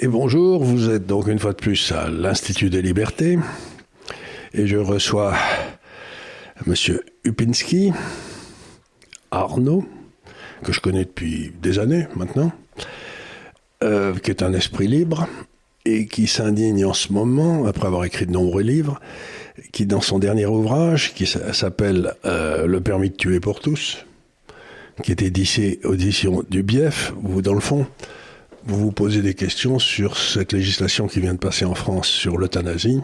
Et bonjour, vous êtes donc une fois de plus à l'Institut des Libertés et je reçois Monsieur Upinski, Arnaud, que je connais depuis des années maintenant, qui est un esprit libre et qui s'indigne en ce moment, après avoir écrit de nombreux livres, qui dans son dernier ouvrage, qui s'appelle Le permis de tuer pour tous, qui est édition du Bief, où dans le fond, vous vous posez des questions sur cette législation qui vient de passer en France sur l'euthanasie,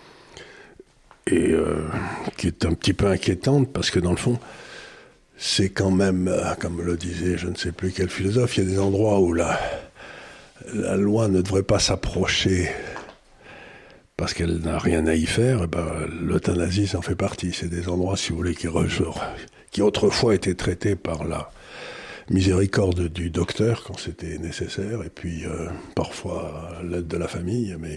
et qui est un petit peu inquiétante, parce que dans le fond, c'est quand même, comme le disait je ne sais plus quel philosophe, il y a des endroits où la loi ne devrait pas s'approcher parce qu'elle n'a rien à y faire, et ben, l'euthanasie, ça en fait partie. C'est des endroits, si vous voulez, qui autrefois étaient traités par la miséricorde du docteur quand c'était nécessaire, et puis parfois l'aide de la famille. Mais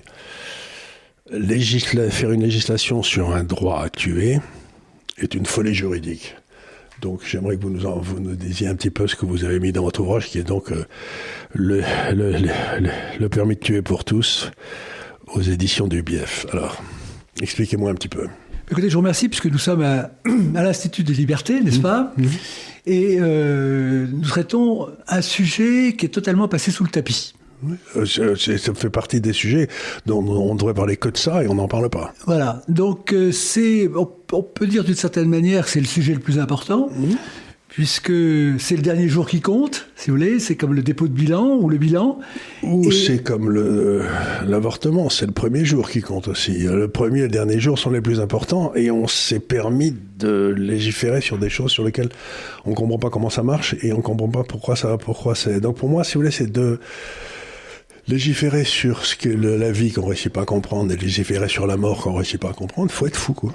faire une législation sur un droit à tuer est une folie juridique. Donc j'aimerais que vous nous disiez un petit peu ce que vous avez mis dans votre ouvrage, qui est donc le permis de tuer pour tous, aux éditions du Bief. Alors, expliquez-moi un petit peu. Écoutez, je vous remercie, puisque nous sommes à l'Institut des Libertés, n'est-ce pas ? Et nous traitons un sujet qui est totalement passé sous le tapis. Oui, ça fait partie des sujets dont on ne devrait parler que de ça, et on n'en parle pas. Voilà, donc on peut dire d'une certaine manière que c'est le sujet le plus important, puisque c'est le dernier jour qui compte, si vous voulez, c'est comme le dépôt de bilan, ou le bilan. Ou c'est comme l'avortement, c'est le premier jour qui compte aussi. Le premier et le dernier jour sont les plus importants, et on s'est permis de légiférer sur des choses sur lesquelles on ne comprend pas comment ça marche, et on ne comprend pas pourquoi c'est. Donc pour moi, si vous voulez, c'est de légiférer sur ce qu'est la vie qu'on ne réussit pas à comprendre, et légiférer sur la mort qu'on ne réussit pas à comprendre, il faut être fou, quoi.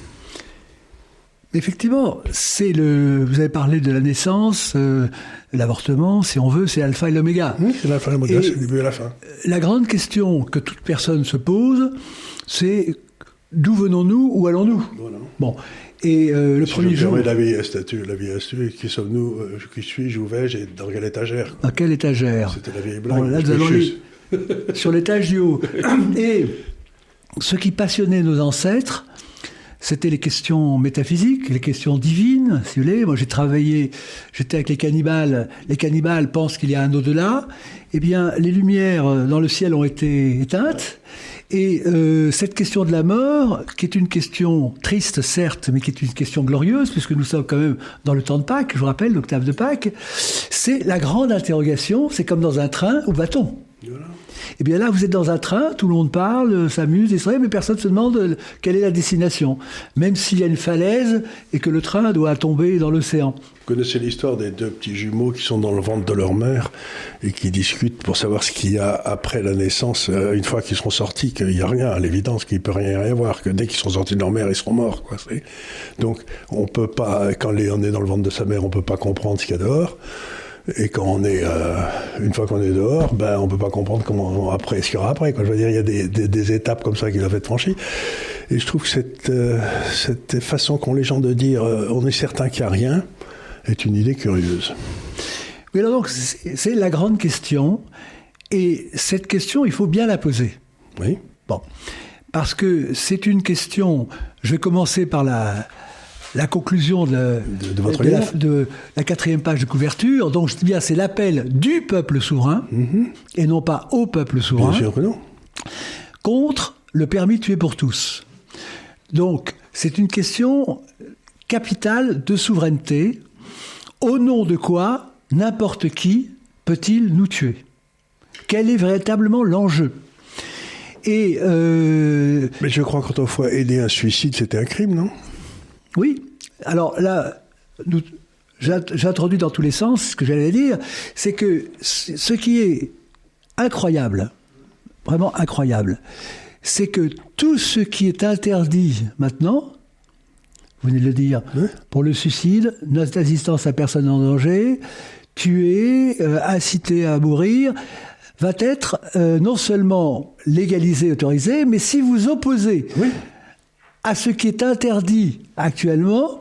Effectivement, vous avez parlé de la naissance, l'avortement, si on veut, c'est l'alpha et l'oméga. Oui, c'est l'alpha et l'oméga, c'est le début et la fin. La grande question que toute personne se pose, c'est d'où venons-nous, où allons-nous ? Voilà. Bon, et le premier jour... La vie est statue, qui sommes-nous, qui suis-je, où vais-je, et dans quelle étagère ? Dans quelle étagère ? C'était la vieille blague. Bon, là, nous allons sur l'étage du haut. Et ce qui passionnait nos ancêtres, c'était les questions métaphysiques, les questions divines, si vous voulez. Moi, j'étais avec les cannibales. Les cannibales pensent qu'il y a un au-delà. Eh bien, les lumières dans le ciel ont été éteintes. Et cette question de la mort, qui est une question triste, certes, mais qui est une question glorieuse, puisque nous sommes quand même dans le temps de Pâques, je vous rappelle, l'octave de Pâques, c'est la grande interrogation. C'est comme dans un train, où va-t-on ? Voilà. Eh bien là, vous êtes dans un train, tout le monde parle, s'amuse, mais personne ne se demande quelle est la destination. Même s'il y a une falaise et que le train doit tomber dans l'océan. Vous connaissez l'histoire des deux petits jumeaux qui sont dans le ventre de leur mère et qui discutent pour savoir ce qu'il y a après la naissance, une fois qu'ils seront sortis, qu'il n'y a rien, à l'évidence, qu'il ne peut rien y avoir, que dès qu'ils sont sortis de leur mère, ils seront morts, quoi. Donc, on peut pas, quand on est dans le ventre de sa mère, on ne peut pas comprendre ce qu'il y a dehors. Et quand une fois qu'on est dehors, ben, on peut pas comprendre ce qu'il y aura après, quoi. Je veux dire, il y a des étapes comme ça qui doivent être franchies. Et je trouve que cette façon qu'ont les gens de dire, on est certain qu'il n'y a rien, est une idée curieuse. Oui, alors donc, c'est la grande question. Et cette question, il faut bien la poser. Oui. Bon. Parce que c'est une question, je vais commencer par la conclusion de la 4e page de couverture. Donc, je dis bien, c'est l'appel du peuple souverain, et non pas au peuple souverain. Bien sûr que non. Contre le permis de tuer pour tous. Donc, c'est une question capitale de souveraineté. Au nom de quoi n'importe qui peut-il nous tuer ? Quel est véritablement l'enjeu ? Et mais je crois qu'autrefois, aider un suicide, c'était un crime, non ? Oui. Alors là, j'introduis dans tous les sens ce que j'allais dire, c'est que ce qui est incroyable, vraiment incroyable, c'est que tout ce qui est interdit maintenant, vous venez de le dire, pour le suicide, non-assistance à personne en danger, tuer, inciter à mourir, va être non seulement légalisé, autorisé, mais si vous opposez à ce qui est interdit actuellement,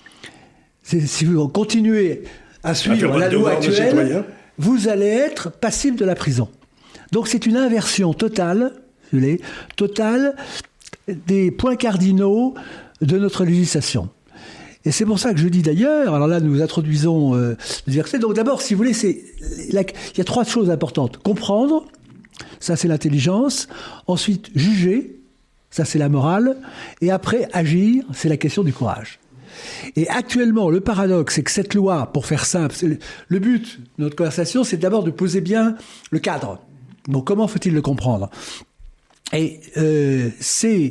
si vous continuez à suivre la loi actuelle, vous allez être passible de la prison. Donc c'est une inversion totale, si vous voulez, totale des points cardinaux de notre législation. Et c'est pour ça que je dis d'ailleurs, alors là nous introduisons les versets. Donc d'abord, si vous voulez, il y a 3 choses importantes. Comprendre, ça c'est l'intelligence. Ensuite, juger, ça c'est la morale. Et après, agir, c'est la question du courage. Et actuellement, le paradoxe, c'est que cette loi, pour faire simple, le but de notre conversation, c'est d'abord de poser bien le cadre. Bon, comment faut-il le comprendre ? Et c'est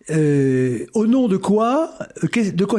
au nom de quoi s'agit-il ?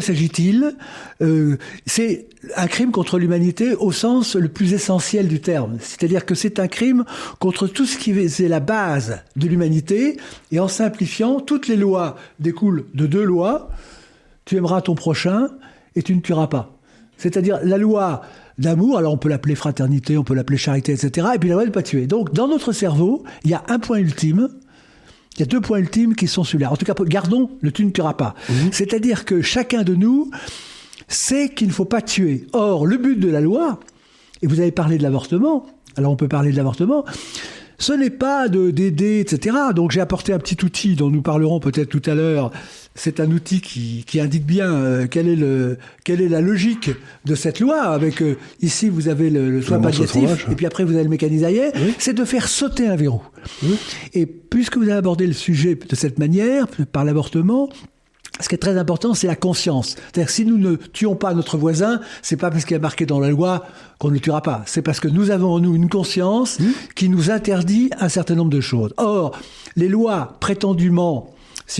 C'est un crime contre l'humanité au sens le plus essentiel du terme. C'est-à-dire que c'est un crime contre tout ce qui est la base de l'humanité. Et en simplifiant, toutes les lois découlent de 2 lois. Tu aimeras ton prochain et tu ne tueras pas. C'est-à-dire la loi d'amour, alors on peut l'appeler fraternité, on peut l'appeler charité, etc. Et puis la loi de ne pas tuer. Donc dans notre cerveau, il y a un point ultime. Il y a 2 points ultimes qui sont celui-là. En tout cas, gardons le tu ne tueras pas. C'est-à-dire que chacun de nous sait qu'il ne faut pas tuer. Or, le but de la loi, et vous avez parlé de l'avortement, alors on peut parler de l'avortement, ce n'est pas d'aider, etc. Donc j'ai apporté un petit outil dont nous parlerons peut-être tout à l'heure. C'est un outil qui indique bien quelle est la logique de cette loi. Avec ici vous avez le soin palliatif et puis après vous avez le mécanisme arrière. Oui. C'est de faire sauter un verrou. Oui. Et puisque vous avez abordé le sujet de cette manière par l'avortement, ce qui est très important, c'est la conscience. C'est-à-dire que si nous ne tuons pas notre voisin, c'est pas parce qu'il y a marqué dans la loi qu'on ne le tuera pas. C'est parce que nous avons en nous une conscience qui nous interdit un certain nombre de choses. Or, les lois prétendument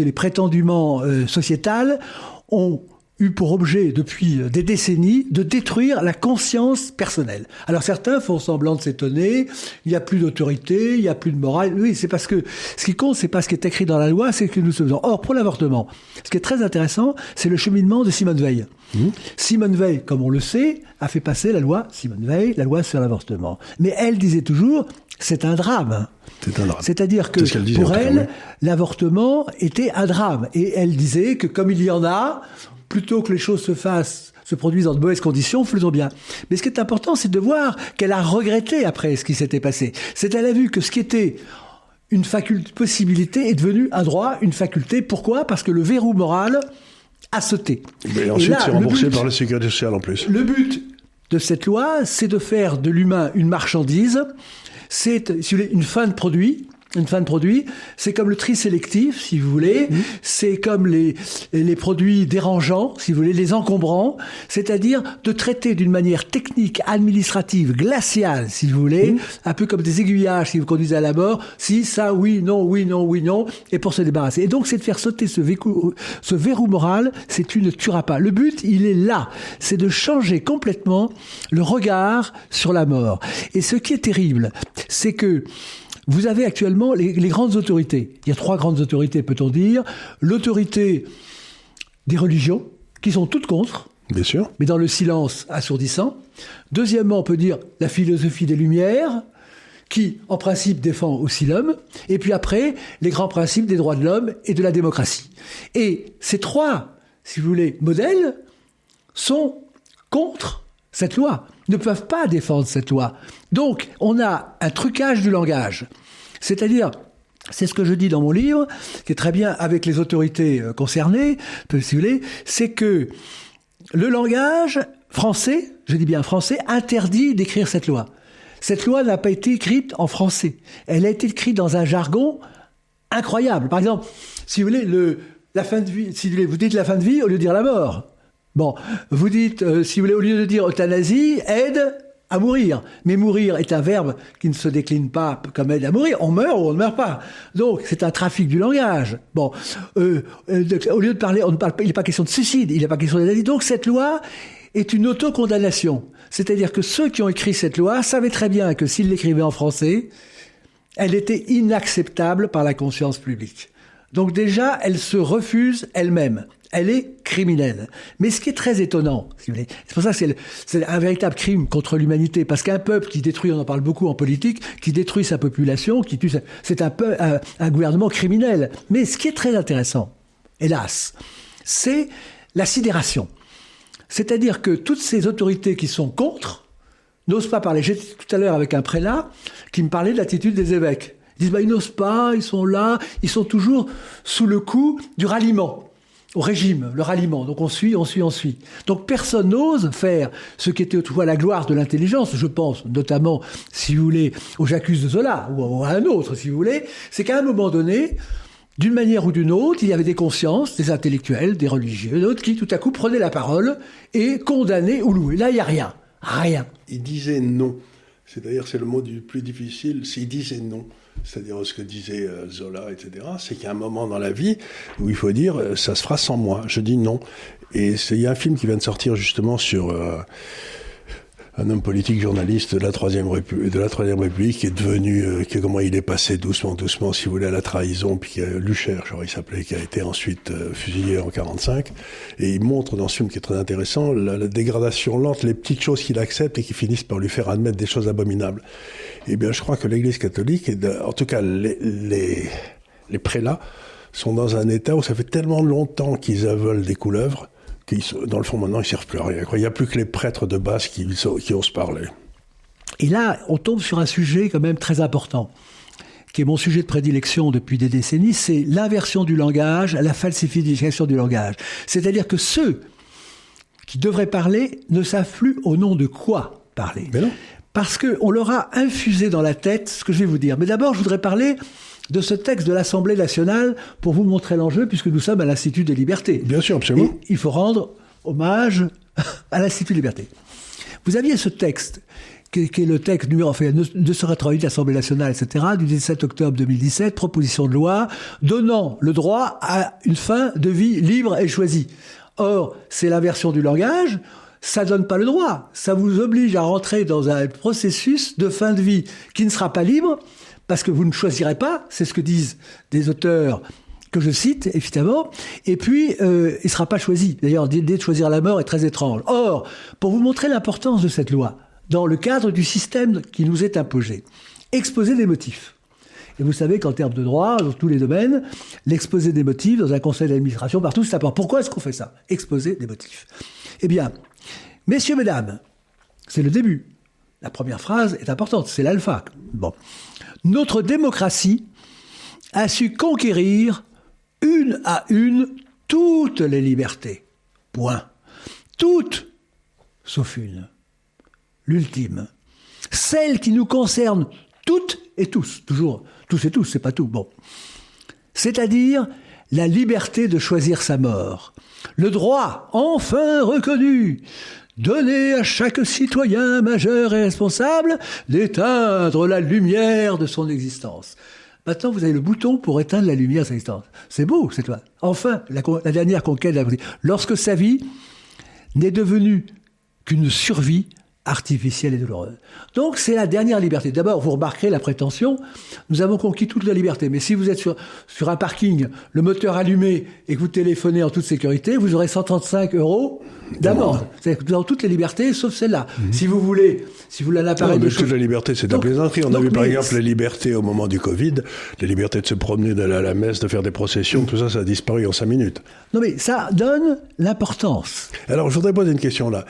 sociétales ont eu pour objet depuis des décennies de détruire la conscience personnelle. Alors certains font semblant de s'étonner, il n'y a plus d'autorité, il n'y a plus de morale. Oui, c'est parce que ce qui compte, c'est pas ce qui est écrit dans la loi, c'est ce que nous faisons. Or, pour l'avortement, ce qui est très intéressant, c'est le cheminement de Simone Veil. Simone Veil, comme on le sait, a fait passer la loi Simone Veil, la loi sur l'avortement. Mais elle disait toujours, c'est un drame. C'est un drame. C'est-à-dire que pour elle, l'avortement était un drame. Et elle disait que comme il y en a, plutôt que les choses se produisent dans de mauvaises conditions, faisons bien. Mais ce qui est important, c'est de voir qu'elle a regretté après ce qui s'était passé. C'est qu'elle a vu que ce qui était une possibilité est devenu un droit, une faculté. Pourquoi ? Parce que le verrou moral a sauté. Et ensuite, c'est remboursé par la sécurité sociale en plus. Le but de cette loi, c'est de faire de l'humain une marchandise. C'est, si vous voulez, une fin de produit. Une fin de produit, c'est comme le tri sélectif, si vous voulez, c'est comme les produits dérangeants, si vous voulez, les encombrants, c'est-à-dire de traiter d'une manière technique, administrative, glaciale, si vous voulez, un peu comme des aiguillages qui vous conduisent à la mort, si, ça, oui, non, oui, non, oui, non, et pour se débarrasser. Et donc, c'est de faire sauter ce verrou moral, c'est tu ne tueras pas. Le but, il est là, c'est de changer complètement le regard sur la mort. Et ce qui est terrible, c'est que vous avez actuellement les grandes autorités. Il y a 3 grandes autorités, peut-on dire. L'autorité des religions, qui sont toutes contre. Bien sûr. Mais dans le silence assourdissant. Deuxièmement, on peut dire la philosophie des Lumières, qui, en principe, défend aussi l'homme. Et puis après, les grands principes des droits de l'homme et de la démocratie. Et ces 3, si vous voulez, modèles sont contre cette loi, ne peuvent pas défendre cette loi. Donc, on a un trucage du langage. C'est-à-dire, c'est ce que je dis dans mon livre, qui est très bien avec les autorités concernées, si vous voulez, c'est que le langage français, je dis bien français, interdit d'écrire cette loi. Cette loi n'a pas été écrite en français. Elle a été écrite dans un jargon incroyable. Par exemple, si vous voulez, la fin de vie, si vous dites la fin de vie au lieu de dire la mort. Bon, vous dites, si vous voulez, au lieu de dire euthanasie, aide à mourir. Mais mourir est un verbe qui ne se décline pas comme aide à mourir. On meurt ou on ne meurt pas. Donc, c'est un trafic du langage. Bon, au lieu de parler, on ne parle pas, il n'est pas question de suicide, il n'est pas question d'euthanasie. Donc, cette loi est une autocondamnation. C'est-à-dire que ceux qui ont écrit cette loi savaient très bien que s'ils l'écrivaient en français, elle était inacceptable par la conscience publique. Donc déjà, elle se refuse elle-même. Elle est criminelle. Mais ce qui est très étonnant, si vous voulez, c'est pour ça que c'est un véritable crime contre l'humanité, parce qu'un peuple qui détruit, on en parle beaucoup en politique, qui détruit sa population, c'est un gouvernement criminel. Mais ce qui est très intéressant, hélas, c'est la sidération. C'est-à-dire que toutes ces autorités qui sont contre n'osent pas parler. J'étais tout à l'heure avec un prélat qui me parlaient de l'attitude des évêques. Ils disent, ils n'osent pas, ils sont là, ils sont toujours sous le coup du ralliement. Au régime, le ralliement. Donc on suit. Donc personne n'ose faire ce qui était autrefois la gloire de l'intelligence. Je pense notamment, si vous voulez, au J'accuse de Zola, ou à un autre, si vous voulez. C'est qu'à un moment donné, d'une manière ou d'une autre, il y avait des consciences, des intellectuels, des religieux, d'autres qui tout à coup prenaient la parole et condamnaient ou louaient. Là, il n'y a rien. Rien. Il disait non. C'est-à-dire, c'est le mot du plus difficile, il disait non. C'est-à-dire ce que disait Zola, etc., c'est qu'il y a un moment dans la vie où il faut dire « ça se fera sans moi », je dis non. Et il y a un film qui vient de sortir justement sur un homme politique journaliste de la Troisième République qui est devenu, comment il est passé doucement, si vous voulez, à la trahison, puis Lucher, je crois il s'appelait, qui a été ensuite fusillé en 45. Et il montre dans ce film qui est très intéressant la dégradation lente, les petites choses qu'il accepte et qui finissent par lui faire admettre des choses abominables. Eh bien, je crois que l'Église catholique, en tout cas les prélats, sont dans un état où ça fait tellement longtemps qu'ils avalent des couleuvres, dans le fond, maintenant, ils ne servent plus à rien. Il n'y a plus que les prêtres de base qui osent parler. Et là, on tombe sur un sujet quand même très important, qui est mon sujet de prédilection depuis des décennies, c'est l'inversion du langage, la falsification du langage. C'est-à-dire que ceux qui devraient parler ne savent plus au nom de quoi parler. Mais non. Parce qu'on leur a infusé dans la tête ce que je vais vous dire. Mais d'abord, je voudrais parler de ce texte de l'Assemblée nationale pour vous montrer l'enjeu, puisque nous sommes à l'Institut des libertés. Bien sûr, absolument. Et il faut rendre hommage à l'Institut des libertés. Vous aviez ce texte, qui est le texte numéro 288 de l'Assemblée nationale, etc., du 17 octobre 2017, proposition de loi donnant le droit à une fin de vie libre et choisie. Or, c'est l'inversion du langage. Ça donne pas le droit. Ça vous oblige à rentrer dans un processus de fin de vie qui ne sera pas libre, parce que vous ne choisirez pas, c'est ce que disent des auteurs que je cite, évidemment, et puis il ne sera pas choisi. D'ailleurs, l'idée de choisir la mort est très étrange. Or, pour vous montrer l'importance de cette loi, dans le cadre du système qui nous est imposé, exposer des motifs. Et vous savez qu'en termes de droit, dans tous les domaines, l'exposé des motifs, dans un conseil d'administration, partout, c'est important. Pourquoi est-ce qu'on fait ça? Exposer des motifs. Eh bien, messieurs, mesdames, c'est le début. La première phrase est importante, c'est l'alpha. Bon. Notre démocratie a su conquérir une à une toutes les libertés. Point. Toutes, sauf une. L'ultime. Celle qui nous concerne toutes et tous. Toujours, tous et tous, c'est pas tout. Bon. C'est-à-dire la liberté de choisir sa mort. Le droit, enfin reconnu, donner à chaque citoyen majeur et responsable d'éteindre la lumière de son existence. Maintenant, vous avez le bouton pour éteindre la lumière de son existence. C'est beau, c'est toi. Enfin, la dernière conquête, lorsque sa vie n'est devenue qu'une survie artificielle et douloureuse. Donc, c'est la dernière liberté. D'abord, vous remarquerez la prétention, nous avons conquis toute la liberté. Mais si vous êtes sur un parking, le moteur allumé et que vous téléphonez en toute sécurité, vous aurez 135 € d'amende. C'est dans toutes les libertés, sauf celle-là. Si vous voulez un appareil de toute la liberté, c'est de la plaisanterie. On a vu par exemple les libertés au moment du Covid, les libertés de se promener, d'aller à la messe, de faire des processions, tout ça, ça a disparu en 5 minutes. Non mais ça donne l'importance. Alors, je voudrais poser une question là.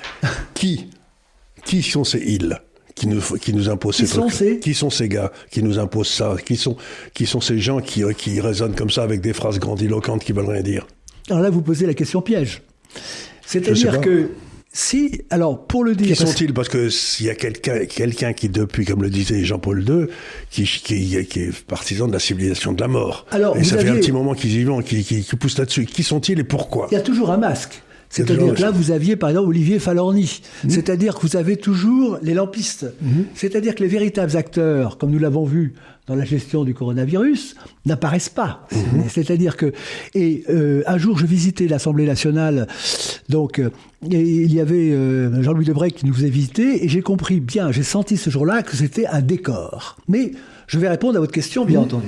Qui sont ces îles qui nous imposent ces trucs? Qui sont ces gars qui nous imposent ça? Qui sont ces gens qui raisonnent comme ça avec des phrases grandiloquentes qui veulent rien dire? Alors là, vous posez la question piège. C'est-à-dire que si, alors pour le dire... Qui sont-ils? Parce que s'il y a quelqu'un qui, depuis, comme le disait Jean-Paul II, qui est partisan de la civilisation de la mort. Alors, et ça fait un petit moment qu'ils y vont, qui poussent là-dessus. Qui sont-ils et pourquoi? Il y a toujours un masque. C'est-à-dire que là, vous aviez, par exemple, Olivier Falorni. C'est-à-dire que vous avez toujours les lampistes. C'est-à-dire que les véritables acteurs, comme nous l'avons vu dans la gestion du coronavirus, n'apparaissent pas. C'est-à-dire que... Et un jour, je visitais l'Assemblée nationale, donc il y avait Jean-Louis Debré qui nous faisait visiter, et j'ai compris bien, j'ai senti ce jour-là que c'était un décor. Mais je vais répondre à votre question, bien entendu.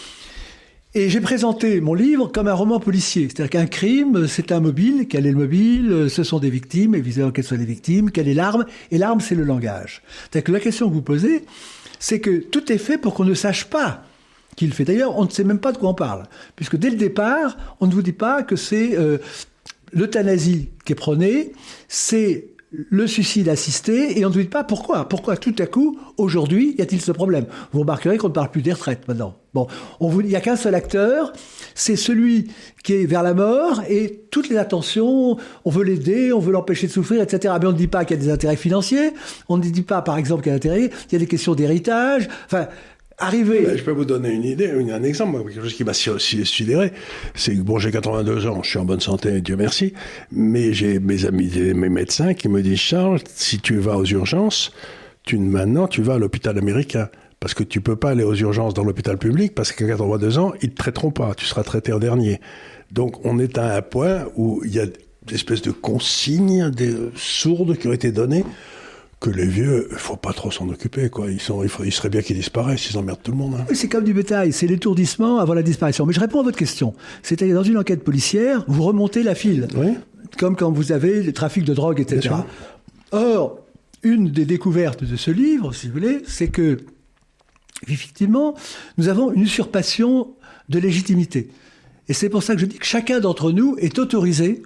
Et j'ai présenté mon livre comme un roman policier. C'est-à-dire qu'un crime, c'est un mobile. Quel est le mobile? Ce sont des victimes. Évidemment, quelles sont les victimes? Quelle est l'arme? Et l'arme, c'est le langage. C'est-à-dire que la question que vous posez, c'est que tout est fait pour qu'on ne sache pas qui le fait. D'ailleurs, on ne sait même pas de quoi on parle. Puisque dès le départ, on ne vous dit pas que c'est l'euthanasie qui est prônée, c'est le suicide assisté, et on ne dit pas pourquoi. Pourquoi tout à coup, aujourd'hui, y a-t-il ce problème? Vous remarquerez qu'on ne parle plus des retraites maintenant. Bon, il n'y a qu'un seul acteur, c'est celui qui est vers la mort, et toutes les attentions, on veut l'aider, on veut l'empêcher de souffrir, etc. Mais on ne dit pas qu'il y a des intérêts financiers, on ne dit pas, par exemple, qu'il y a il y a des questions d'héritage, enfin... Je peux vous donner une idée, un exemple, quelque chose qui m'a sidéré. C'est que bon, j'ai 82 ans, je suis en bonne santé, Dieu merci, mais j'ai mes amis, mes médecins qui me disent, Charles, si tu vas aux urgences, maintenant tu vas à l'hôpital américain. Parce que tu peux pas aller aux urgences dans l'hôpital public, parce qu'à 82 ans, ils te traiteront pas, tu seras traité en dernier. Donc on est à un point où il y a des espèces de consignes, des sourdes qui ont été données, que les vieux, il faut pas trop s'en occuper, quoi. Il serait bien qu'ils disparaissent, ils emmerdent tout le monde. Hein. Oui, c'est comme du bétail, c'est l'étourdissement avant la disparition. Mais je réponds à votre question. C'est-à-dire, dans une enquête policière, vous remontez la file. Oui. Comme quand vous avez le trafic de drogue, etc. Or, une des découvertes de ce livre, si vous voulez, c'est que, effectivement, nous avons une usurpation de légitimité. Et c'est pour ça que je dis que chacun d'entre nous est autorisé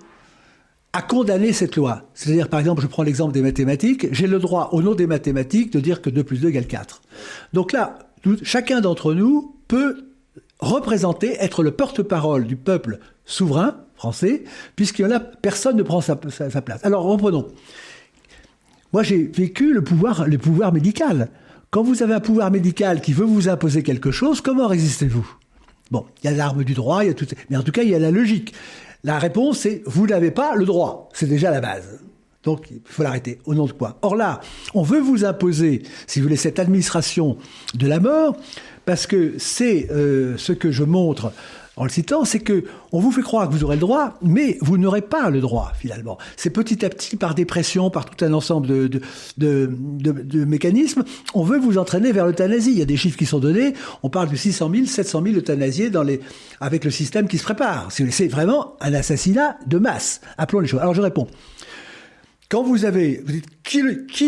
à condamner cette loi. C'est-à-dire, par exemple, je prends l'exemple des mathématiques, j'ai le droit, au nom des mathématiques, de dire que 2 plus 2 égale 4. Donc là, chacun d'entre nous peut représenter, être le porte-parole du peuple souverain français, puisqu'il y en a, personne ne prend sa place. Alors, reprenons. Moi, j'ai vécu le pouvoir médical. Quand vous avez un pouvoir médical qui veut vous imposer quelque chose, comment résistez-vous? Bon, il y a l'arme du droit, il y a tout, mais en tout cas, il y a la logique. La réponse, c'est vous n'avez pas le droit. C'est déjà la base. Donc, il faut l'arrêter. Au nom de quoi? Or là, on veut vous imposer, si vous voulez, cette administration de la mort, parce que c'est ce que je montre en le citant, c'est que on vous fait croire que vous aurez le droit, mais vous n'aurez pas le droit, finalement. C'est petit à petit, par des pressions, par tout un ensemble de mécanismes, on veut vous entraîner vers l'euthanasie. Il y a des chiffres qui sont donnés. On parle de 600 000, 700 000 euthanasiés avec le système qui se prépare. C'est vraiment un assassinat de masse. Appelons les choses. Alors, je réponds. Quand vous dites qui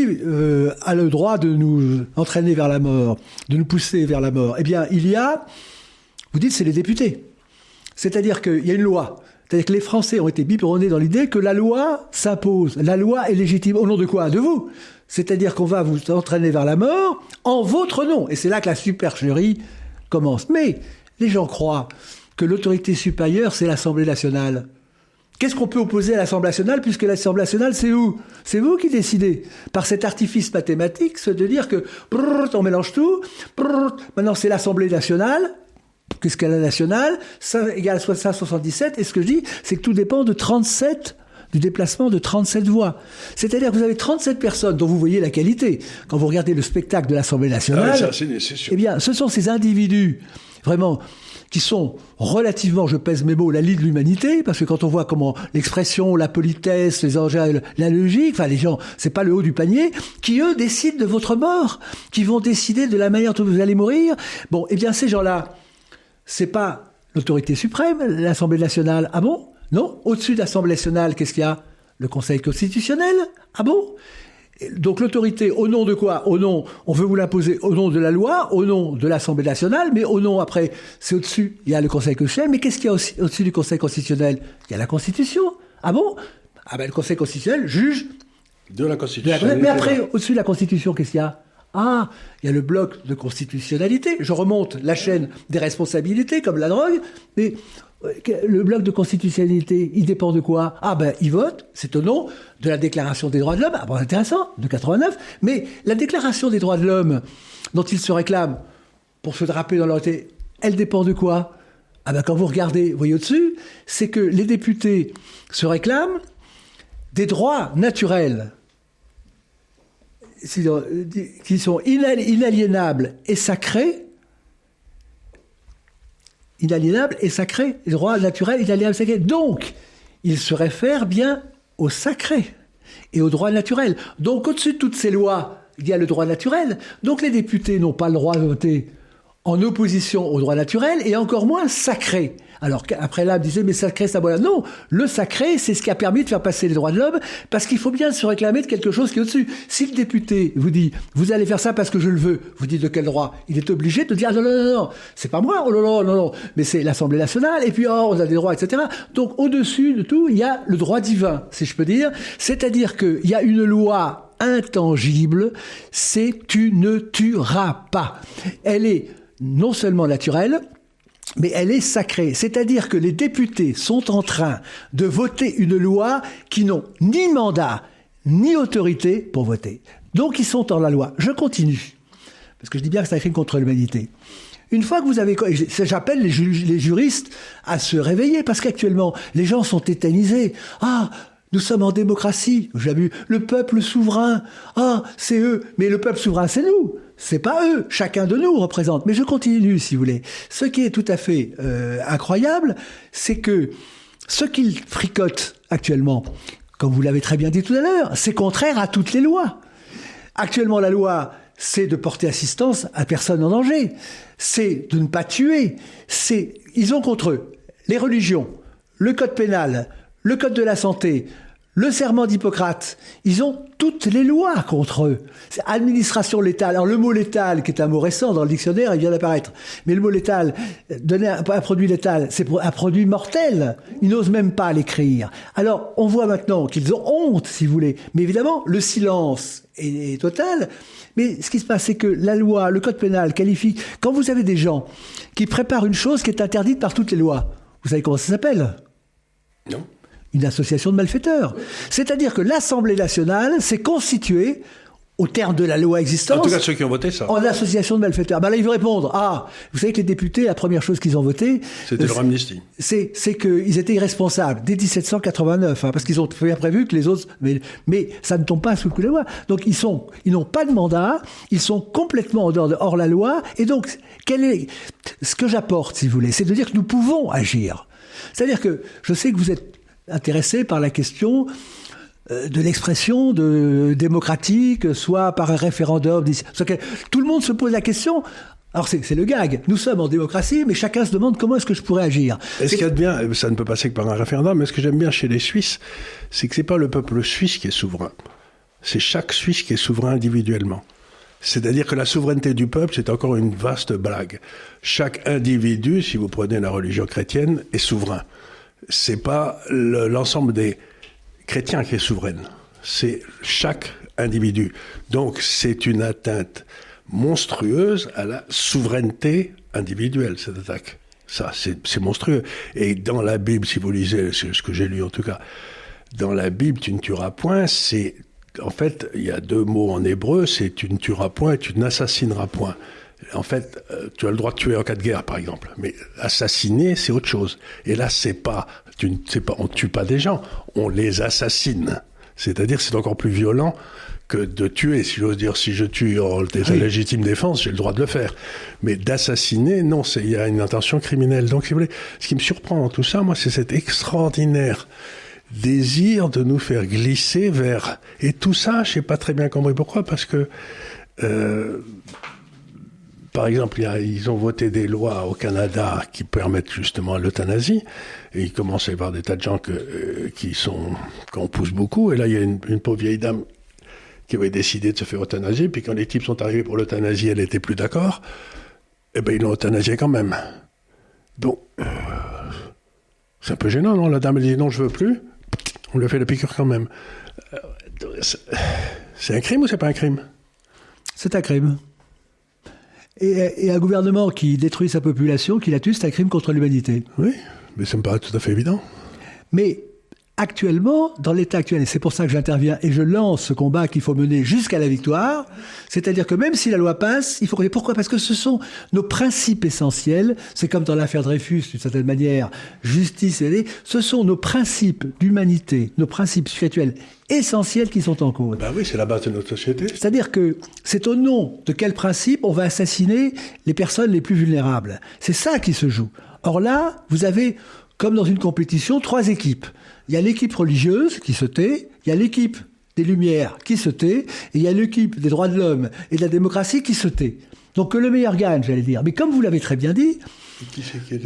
a le droit de nous entraîner vers la mort, de nous pousser vers la mort? Eh bien, vous dites, c'est les députés. C'est-à-dire qu'il y a une loi. C'est-à-dire que les Français ont été biberonnés dans l'idée que la loi s'impose. La loi est légitime. Au nom de quoi? De vous. C'est-à-dire qu'on va vous entraîner vers la mort en votre nom. Et c'est là que la supercherie commence. Mais les gens croient que l'autorité supérieure, c'est l'Assemblée nationale. Qu'est-ce qu'on peut opposer à l'Assemblée nationale, puisque l'Assemblée nationale, c'est où? C'est vous qui décidez. Par cet artifice mathématique, c'est de dire que on mélange tout. Maintenant, c'est l'Assemblée nationale. Qu'est-ce qu'elle a nationale? Ça égale 77. Et ce que je dis, c'est que tout dépend du déplacement de 37 voix. C'est-à-dire que vous avez 37 personnes dont vous voyez la qualité. Quand vous regardez le spectacle de l'Assemblée nationale, c'est sûr. Eh bien, ce sont ces individus, vraiment, qui sont relativement, je pèse mes mots, la lie de l'humanité, parce que quand on voit comment l'expression, la politesse, les enjeux, la logique, enfin les gens, c'est pas le haut du panier, qui eux décident de votre mort, qui vont décider de la manière dont vous allez mourir. Bon, eh bien ces gens-là, c'est pas l'autorité suprême, l'Assemblée nationale. Ah bon? Non. Au-dessus de l'Assemblée nationale, qu'est-ce qu'il y a? Le Conseil constitutionnel. Ah bon? Donc l'autorité, au nom de quoi? On veut vous l'imposer au nom de la loi, au nom de l'Assemblée nationale, mais au nom, après, c'est au-dessus, il y a le Conseil constitutionnel. Mais qu'est-ce qu'il y a aussi au-dessus du Conseil constitutionnel? Il y a la Constitution. Ah bon? Ah ben le Conseil constitutionnel juge de la Constitution. Mais après, au-dessus de la Constitution, qu'est-ce qu'il y a? Ah, il y a le bloc de constitutionnalité. Je remonte la chaîne des responsabilités, comme la drogue, mais le bloc de constitutionnalité, il dépend de quoi? Ah ben, il vote, c'est au nom de la Déclaration des droits de l'homme, ah bon, intéressant, de 89, mais la Déclaration des droits de l'homme, dont il se réclame pour se draper dans leur tête, elle dépend de quoi? Ah ben, quand vous regardez, vous voyez au-dessus, c'est que les députés se réclament des droits naturels, qui sont inaliénables et sacrés, les droits naturels, inaliénables et sacrés. Donc, ils se réfèrent bien au sacré et au droit naturel. Donc, au-dessus de toutes ces lois, il y a le droit naturel. Donc, les députés n'ont pas le droit de voter en opposition au droit naturel et encore moins sacré. Alors qu'après là, on disait, mais sacré, ça voilà. Non, le sacré, c'est ce qui a permis de faire passer les droits de l'homme, parce qu'il faut bien se réclamer de quelque chose qui est au-dessus. Si le député vous dit, vous allez faire ça parce que je le veux, vous dites de quel droit? Il est obligé de dire, ah, non, non, non, non, c'est pas moi, oh là là, non, non, mais c'est l'Assemblée nationale, et puis, oh, on a des droits, etc. Donc, au-dessus de tout, il y a le droit divin, si je peux dire. C'est-à-dire qu'il y a une loi intangible, c'est tu ne tueras pas. Elle est non seulement naturelle, mais elle est sacrée. C'est-à-dire que les députés sont en train de voter une loi qui n'ont ni mandat, ni autorité pour voter. Donc ils sont hors la loi. Je continue. Parce que je dis bien que c'est un crime contre l'humanité. Une fois que vous avez... J'appelle les juristes à se réveiller, parce qu'actuellement, les gens sont tétanisés. Ah, nous sommes en démocratie. J'ai vu le peuple souverain. Ah, c'est eux. Mais le peuple souverain, c'est nous. C'est pas eux. Chacun de nous représente. Mais je continue, si vous voulez. Ce qui est tout à fait incroyable, c'est que ce qu'ils fricotent actuellement, comme vous l'avez très bien dit tout à l'heure, c'est contraire à toutes les lois. Actuellement, la loi, c'est de porter assistance à personne en danger. C'est de ne pas tuer. Ils ont contre eux les religions, le code pénal, le code de la santé, le serment d'Hippocrate. Ils ont toutes les lois contre eux. C'est administration létale. Alors le mot létal, qui est un mot récent dans le dictionnaire, il vient d'apparaître. Mais le mot létal, donner un produit létal, c'est pour un produit mortel. Ils n'osent même pas l'écrire. Alors on voit maintenant qu'ils ont honte, si vous voulez. Mais évidemment, le silence est total. Mais ce qui se passe, c'est que la loi, le code pénal qualifie... Quand vous avez des gens qui préparent une chose qui est interdite par toutes les lois, vous savez comment ça s'appelle? Non. Une association de malfaiteurs. C'est-à-dire que l'Assemblée nationale s'est constituée, au terme de la loi existante... En tout cas, ceux qui ont voté ça. En association de malfaiteurs. Ben là, ils vont répondre. Ah, vous savez que les députés, la première chose qu'ils ont voté... C'était leur amnistie. C'est qu'ils étaient irresponsables, dès 1789, parce qu'ils ont bien prévu que les autres... Mais ça ne tombe pas sous le coup de la loi. Donc, ils n'ont pas de mandat, ils sont complètement hors la loi, et donc, ce que j'apporte, si vous voulez, c'est de dire que nous pouvons agir. C'est-à-dire que, je sais que vous êtes intéressé par la question de l'expression démocratique, soit par un référendum. Tout le monde se pose la question. Alors c'est le gag. Nous sommes en démocratie, mais chacun se demande comment est-ce que je pourrais agir. Est-ce qu'il y a de bien, ça ne peut passer que par un référendum, mais ce que j'aime bien chez les Suisses, c'est que c'est pas le peuple suisse qui est souverain. C'est chaque Suisse qui est souverain individuellement. C'est-à-dire que la souveraineté du peuple, c'est encore une vaste blague. Chaque individu, si vous prenez la religion chrétienne, est souverain. C'est pas l'ensemble des chrétiens qui est souveraine. C'est chaque individu. Donc, c'est une atteinte monstrueuse à la souveraineté individuelle, cette attaque. Ça, c'est monstrueux. Et dans la Bible, si vous lisez, c'est ce que j'ai lu en tout cas, dans la Bible, tu ne tueras point, c'est... En fait, il y a deux mots en hébreu, c'est tu ne tueras point et tu n'assassineras point. En fait, tu as le droit de tuer en cas de guerre, par exemple. Mais assassiner, c'est autre chose. Et là, on tue pas des gens, on les assassine. C'est-à-dire, c'est encore plus violent que de tuer. Si j'ose dire, si je tue en légitime défense, j'ai le droit de le faire. Mais d'assassiner, non, il y a une intention criminelle. Donc, si vous voulez, ce qui me surprend dans tout ça, moi, c'est cet extraordinaire désir de nous faire glisser vers... Et tout ça, je sais pas très bien compris pourquoi, parce que... Par exemple, ils ont voté des lois au Canada qui permettent justement l'euthanasie, et il commence à y avoir des tas de gens qu'on pousse beaucoup, et là il y a une pauvre vieille dame qui avait décidé de se faire euthanasier, puis quand les types sont arrivés pour l'euthanasie, elle n'était plus d'accord, et ben ils l'ont euthanasiée quand même. Donc, c'est un peu gênant, non? La dame elle dit non, je veux plus, on lui a fait la piqûre quand même. C'est un crime ou c'est pas un crime? C'est un crime. Et un gouvernement qui détruit sa population, qui la tue, c'est un crime contre l'humanité. Oui, mais ça me paraît tout à fait évident. Mais actuellement, dans l'état actuel, et c'est pour ça que j'interviens et je lance ce combat qu'il faut mener jusqu'à la victoire, c'est-à-dire que même si la loi passe, il faut... Pourquoi? Parce que ce sont nos principes essentiels, c'est comme dans l'affaire Dreyfus, d'une certaine manière, justice et ce sont nos principes d'humanité, nos principes spirituels essentiels qui sont en cause. Ben oui, c'est la base de notre société. C'est-à-dire que c'est au nom de quel principe on va assassiner les personnes les plus vulnérables. C'est ça qui se joue. Or là, vous avez, comme dans une compétition, 3 équipes. Il y a l'équipe religieuse qui se tait, il y a l'équipe des Lumières qui se tait, et il y a l'équipe des droits de l'homme et de la démocratie qui se tait. Donc que le meilleur gagne, j'allais dire. Mais comme vous l'avez très bien dit, qui c'est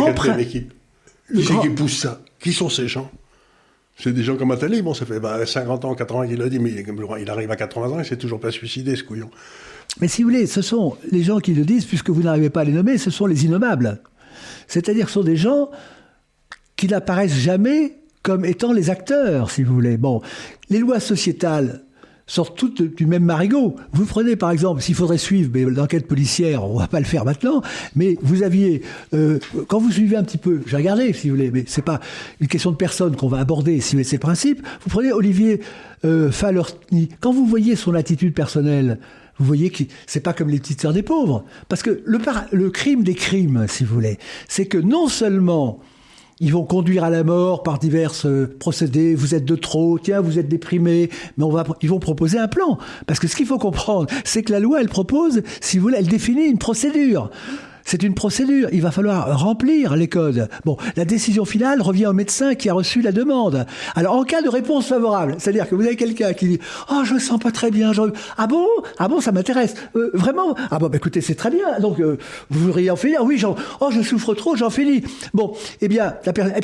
qui pousse ça? Qui sont ces gens? C'est des gens comme Attali, bon, ça fait 50 ans, 80 ans qu'il l'a dit, mais il arrive à 80 ans et s'est toujours pas suicidé, ce couillon. Mais si vous voulez, ce sont les gens qui le disent, puisque vous n'arrivez pas à les nommer, ce sont les innommables. C'est-à-dire que ce sont des gens qui n'apparaissent jamais comme étant les acteurs, si vous voulez. Bon, les lois sociétales sortent toutes du même marigot. Vous prenez par exemple, s'il faudrait suivre l'enquête policière, on va pas le faire maintenant, mais vous aviez, quand vous suivez un petit peu, j'ai regardé si vous voulez, mais c'est pas une question de personne qu'on va aborder, si vous voulez, c'est le principe. Vous prenez Olivier Falerni, quand vous voyez son attitude personnelle, vous voyez que c'est pas comme les petites sœurs des pauvres, parce que le crime des crimes, si vous voulez, c'est que non seulement ils vont conduire à la mort par divers procédés. Vous êtes de trop, tiens, vous êtes déprimé, mais ils vont proposer un plan. Parce que ce qu'il faut comprendre, c'est que la loi, elle propose, si vous voulez, elle définit une procédure. C'est une procédure. Il va falloir remplir les codes. Bon, la décision finale revient au médecin qui a reçu la demande. Alors, en cas de réponse favorable, c'est-à-dire que vous avez quelqu'un qui dit « Oh, je me sens pas très bien. Ah bon, ça m'intéresse. Vraiment? Ah bon, bah, écoutez, c'est très bien. Donc, vous voudriez en finir? Oui, je souffre trop, j'en finis. Bon, eh bien,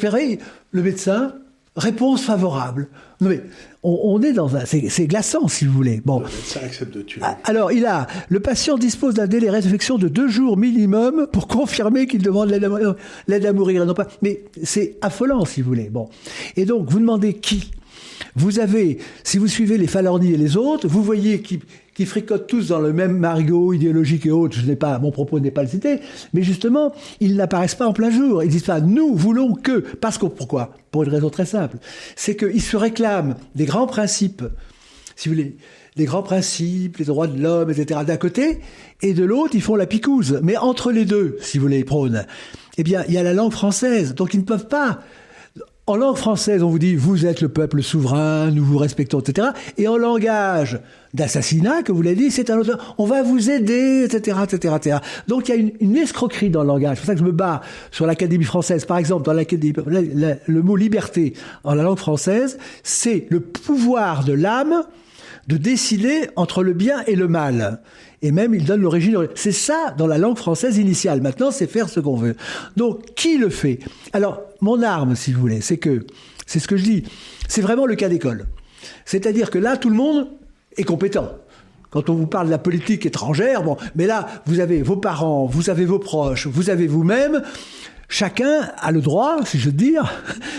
le médecin, réponse favorable. Non mais, on est dans c'est glaçant, si vous voulez. Bon. Le médecin accepte de tuer. Alors, le patient dispose d'un délai de réflexion de 2 jours minimum pour confirmer qu'il demande l'aide à mourir. Non pas. Mais c'est affolant, si vous voulez. Bon. Et donc, vous demandez qui? Vous avez, si vous suivez les Falerni et les autres, vous voyez qui fricotent tous dans le même marigot idéologique et autres. Mon propos n'est pas le citer, mais justement, ils n'apparaissent pas en plein jour. Ils disent pas, nous voulons que, pourquoi? Pour une raison très simple. C'est qu'ils se réclament des grands principes, si vous voulez, les grands principes, les droits de l'homme, etc., d'un côté, et de l'autre, ils font la picouse. Mais entre les deux, si vous voulez, ils prônent, eh bien, il y a la langue française. Donc, ils ne peuvent pas. En langue française, on vous dit « vous êtes le peuple souverain, nous vous respectons », etc. Et en langage d'assassinat, que vous l'avez dit, c'est un autre « on va vous aider », etc., etc., etc. Donc il y a une escroquerie dans le langage. C'est pour ça que je me bats sur l'Académie française. Par exemple, dans l'Académie, le mot « liberté » en la langue française, c'est le pouvoir de l'âme de décider entre le bien et le mal. Et même, il donne l'origine. C'est ça, dans la langue française initiale. Maintenant, c'est faire ce qu'on veut. Donc, qui le fait? Alors, mon arme, si vous voulez, c'est ce que je dis, c'est vraiment le cas d'école. C'est-à-dire que là, tout le monde est compétent. Quand on vous parle de la politique étrangère, bon, mais là, vous avez vos parents, vous avez vos proches, vous avez vous-même. Chacun a le droit, si je veux dire,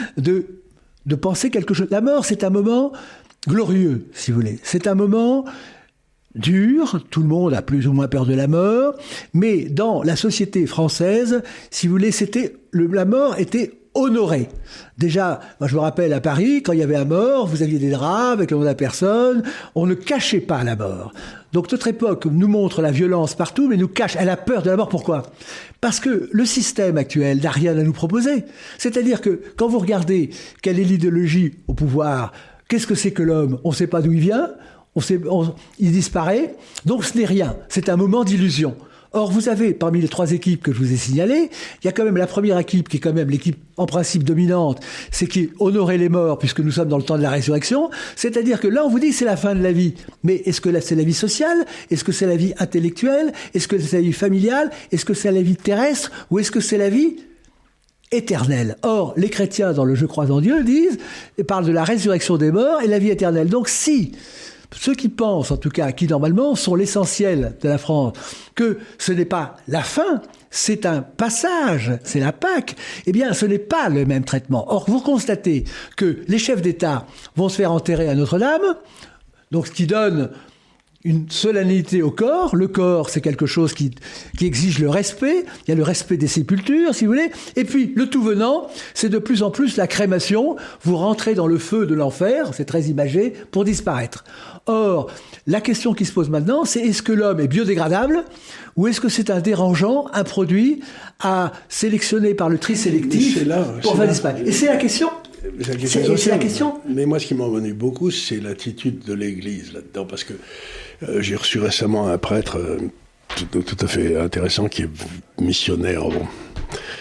de penser quelque chose. La mort, c'est un moment glorieux, si vous voulez. C'est un moment dur, tout le monde a plus ou moins peur de la mort, mais dans la société française, si vous voulez, la mort était honorée. Déjà, moi je me rappelle à Paris, quand il y avait la mort, vous aviez des draps avec le nom de la personne, on ne cachait pas la mort. Donc notre époque nous montre la violence partout, mais nous cache, elle a peur de la mort. Pourquoi? Parce que le système actuel n'a rien à nous proposer. C'est-à-dire que quand vous regardez quelle est l'idéologie au pouvoir, qu'est-ce que c'est que l'homme? On ne sait pas d'où il vient. Il disparaît, donc ce n'est rien. C'est un moment d'illusion. Or, vous avez, parmi les 3 équipes que je vous ai signalées, il y a quand même la première équipe qui est quand même l'équipe en principe dominante, c'est qui honorait les morts puisque nous sommes dans le temps de la résurrection. C'est-à-dire que là, on vous dit que c'est la fin de la vie. Mais est-ce que là, c'est la vie sociale? Est-ce que c'est la vie intellectuelle? Est-ce que c'est la vie familiale? Est-ce que c'est la vie terrestre? Ou est-ce que c'est la vie éternelle? Or, les chrétiens, dans le Je crois en Dieu, parlent de la résurrection des morts et la vie éternelle. Donc, si ceux qui pensent, en tout cas, qui normalement sont l'essentiel de la France, que ce n'est pas la fin, c'est un passage, c'est la Pâque, eh bien, ce n'est pas le même traitement. Or, vous constatez que les chefs d'État vont se faire enterrer à Notre-Dame, donc ce qui donne une solennité au corps. Le corps, c'est quelque chose qui exige le respect. Il y a le respect des sépultures, si vous voulez. Et puis, le tout venant, c'est de plus en plus la crémation. Vous rentrez dans le feu de l'enfer, c'est très imagé, pour disparaître. Or, la question qui se pose maintenant, c'est est-ce que l'homme est biodégradable ou est-ce que c'est un dérangeant, un produit à sélectionner par le tri sélectif pour faire disparaître? Et c'est la question. C'est la question. Mais moi, ce qui m'a embêté beaucoup, c'est l'attitude de l'Église là-dedans, parce que j'ai reçu récemment un prêtre tout à fait intéressant qui est missionnaire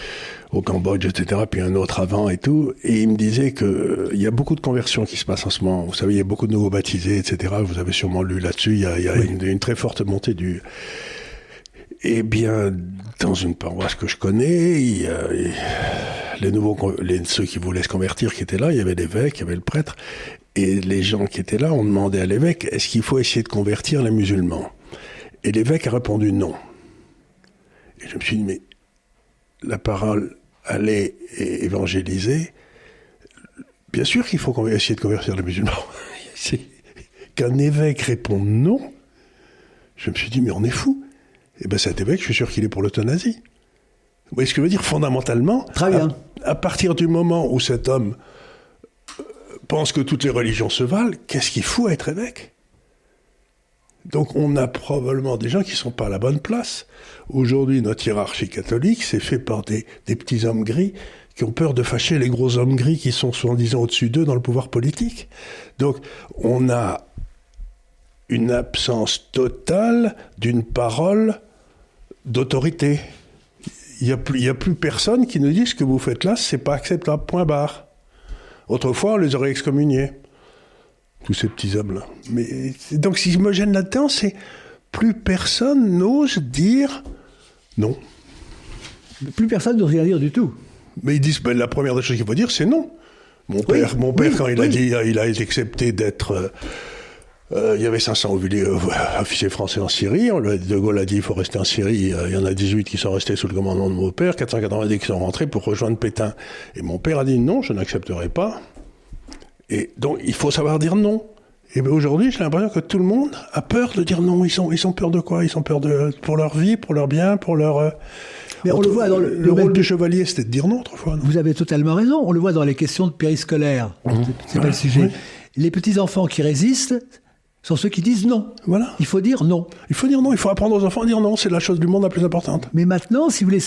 au Cambodge, etc., puis un autre avant et tout. Et il me disait que il y a beaucoup de conversions qui se passent en ce moment. Vous savez, il y a beaucoup de nouveaux baptisés, etc. Vous avez sûrement lu là-dessus. Il y a Oui. une très forte montée du... Eh bien, dans une paroisse que je connais, il y a ceux qui voulaient se convertir qui étaient là, il y avait l'évêque, il y avait le prêtre, et les gens qui étaient là ont demandé à l'évêque, est-ce qu'il faut essayer de convertir les musulmans? Et l'évêque a répondu non. Et je me suis dit, mais la parole allait évangéliser, bien sûr qu'il faut essayer de convertir les musulmans. Qu'un évêque réponde non, je me suis dit, mais on est fou. Et bien cet évêque, je suis sûr qu'il est pour l'euthanasie. Vous voyez ce que je veux dire? Fondamentalement, Très bien. à partir du moment où cet homme pense que toutes les religions se valent, qu'est-ce qu'il fout à être évêque? Donc on a probablement des gens qui ne sont pas à la bonne place. Aujourd'hui, notre hiérarchie catholique, c'est fait par des petits hommes gris qui ont peur de fâcher les gros hommes gris qui sont soi-disant au-dessus d'eux dans le pouvoir politique. Donc on a une absence totale d'une parole d'autorité. Il n'y a plus personne qui nous dise ce que vous faites là, c'est pas acceptable, point barre. Autrefois, on les aurait excommuniés, tous ces petits hommes-là. Mais donc, si je me gêne là-dedans, c'est plus personne n'ose dire non. Plus personne n'ose rien dire du tout. Mais ils disent, ben, la première des choses qu'il faut dire, c'est non. Mon père, quand il a dit, il a accepté d'être... il y avait 500 officiers français en Syrie. De Gaulle a dit il faut rester en Syrie. Il y en a 18 qui sont restés sous le commandement de mon père, 490 qui sont rentrés pour rejoindre Pétain. Et mon père a dit non, je n'accepterai pas. Et donc il faut savoir dire non. Et bien aujourd'hui, j'ai l'impression que tout le monde a peur de dire non. Ils ont peur de quoi? Ils ont peur pour leur vie, pour leur bien, pour leur... Mais on le voit dans le rôle du chevalier, c'était de dire non autrefois. Non? Vous avez totalement raison. On le voit dans les questions de périscolaire. C'est pas le sujet. Oui. Les petits-enfants qui résistent sont ceux qui disent non. Voilà. Il faut dire non. Il faut dire non. Il faut apprendre aux enfants à dire non. C'est la chose du monde la plus importante. Mais maintenant, si vous voulez,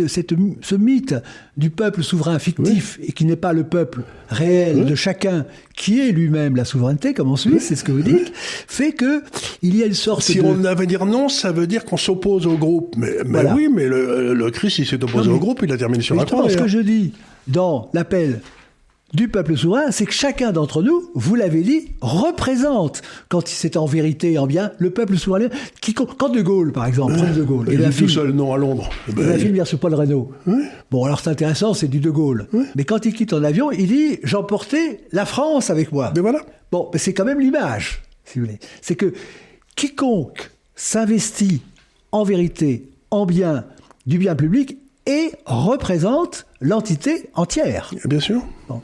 ce mythe du peuple souverain fictif et qui n'est pas le peuple réel de chacun, qui est lui-même la souveraineté, comme en Suisse, c'est ce que vous dites, fait que il y a une sorte si de... on avait dire non, ça veut dire qu'on s'oppose au groupe. Mais Voilà. oui, mais le Christ, il s'est opposé au groupe, il a terminé sur la croix. Ce que je dis dans l'appel du peuple souverain, c'est que chacun d'entre nous, vous l'avez dit, représente, quand c'est en vérité et en bien, le peuple souverain. Quand De Gaulle, par exemple, prenez De Gaulle, Il est tout seul, non, à Londres. il y a un film sur Paul Reynaud. Bon, alors c'est intéressant, c'est du De Gaulle. Mais quand il quitte en avion, il dit « J'emportais la France avec moi ». Mais voilà. Bon, mais c'est quand même l'image, si vous voulez. C'est que quiconque s'investit en vérité, en bien, du bien public, et représente l'entité entière. Bien sûr. Bon.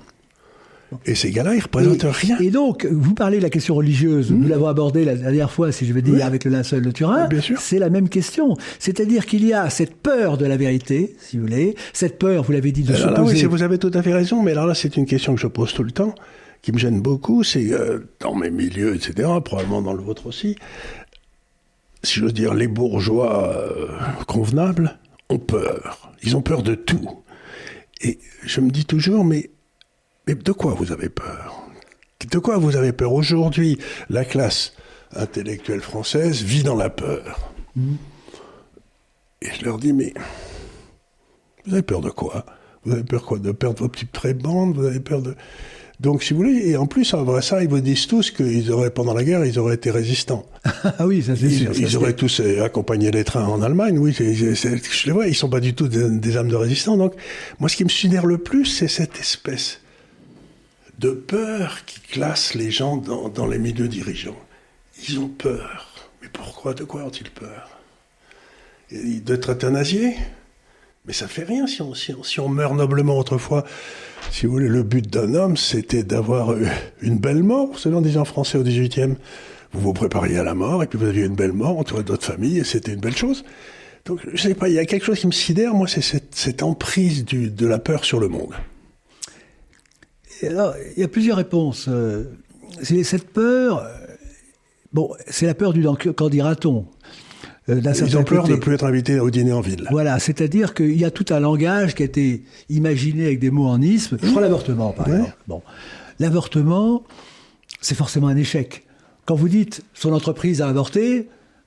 Et ces gars-là, ils représentent rien. Et donc, vous parlez de la question religieuse, nous l'avons abordée la dernière fois, si je veux dire, avec le linceul de Turin. Bien sûr. C'est la même question. C'est-à-dire qu'il y a cette peur de la vérité, si vous voulez, cette peur, vous l'avez dit, de s'opposer. Là, oui, vous avez tout à fait raison, mais alors là, c'est une question que je pose tout le temps, qui me gêne beaucoup, c'est dans mes milieux, etc., probablement dans le vôtre aussi, si j'ose dire, les bourgeois convenables ont peur. Ils ont peur de tout. Et je me dis toujours, mais de quoi vous avez peur? De quoi vous avez peur? Aujourd'hui, la classe intellectuelle française vit dans la peur. Et je leur dis, mais vous avez peur de quoi? Vous avez peur quoi? De perdre vos petites prébendes? Vous avez peur de... Donc, si vous voulez, et en plus, en vrai, ça, ils vous disent tous qu'ils auraient, pendant la guerre, ils auraient été résistants. Ah oui, ça c'est sûr. Ils auraient tous accompagné les trains en Allemagne, oui, je les vois, ils sont pas du tout des âmes de résistants. Donc, moi, ce qui me sidère le plus, c'est cette espèce de peur qui classe les gens dans les milieux dirigeants. Ils ont peur. Mais pourquoi? De quoi ont-ils peur? D'être euthanasiés? Mais ça fait rien si on meurt noblement autrefois. Si vous voulez, le but d'un homme, c'était d'avoir une belle mort, selon des gens français au XVIIIe. Vous vous prépariez à la mort, et puis vous aviez une belle mort entourée d'autres familles, et c'était une belle chose. Donc, je sais pas, il y a quelque chose qui me sidère, moi, c'est cette emprise de la peur sur le monde. Et alors, il y a plusieurs réponses. Cette peur, bon, c'est la peur du qu'en dira-t-on. Ils ont peur de ne plus être invités au dîner en ville. Voilà, c'est-à-dire qu'il y a tout un langage qui a été imaginé avec des mots en isme. Je prends l'avortement, par exemple. Bon. L'avortement, c'est forcément un échec. Quand vous dites « son entreprise a avorté »,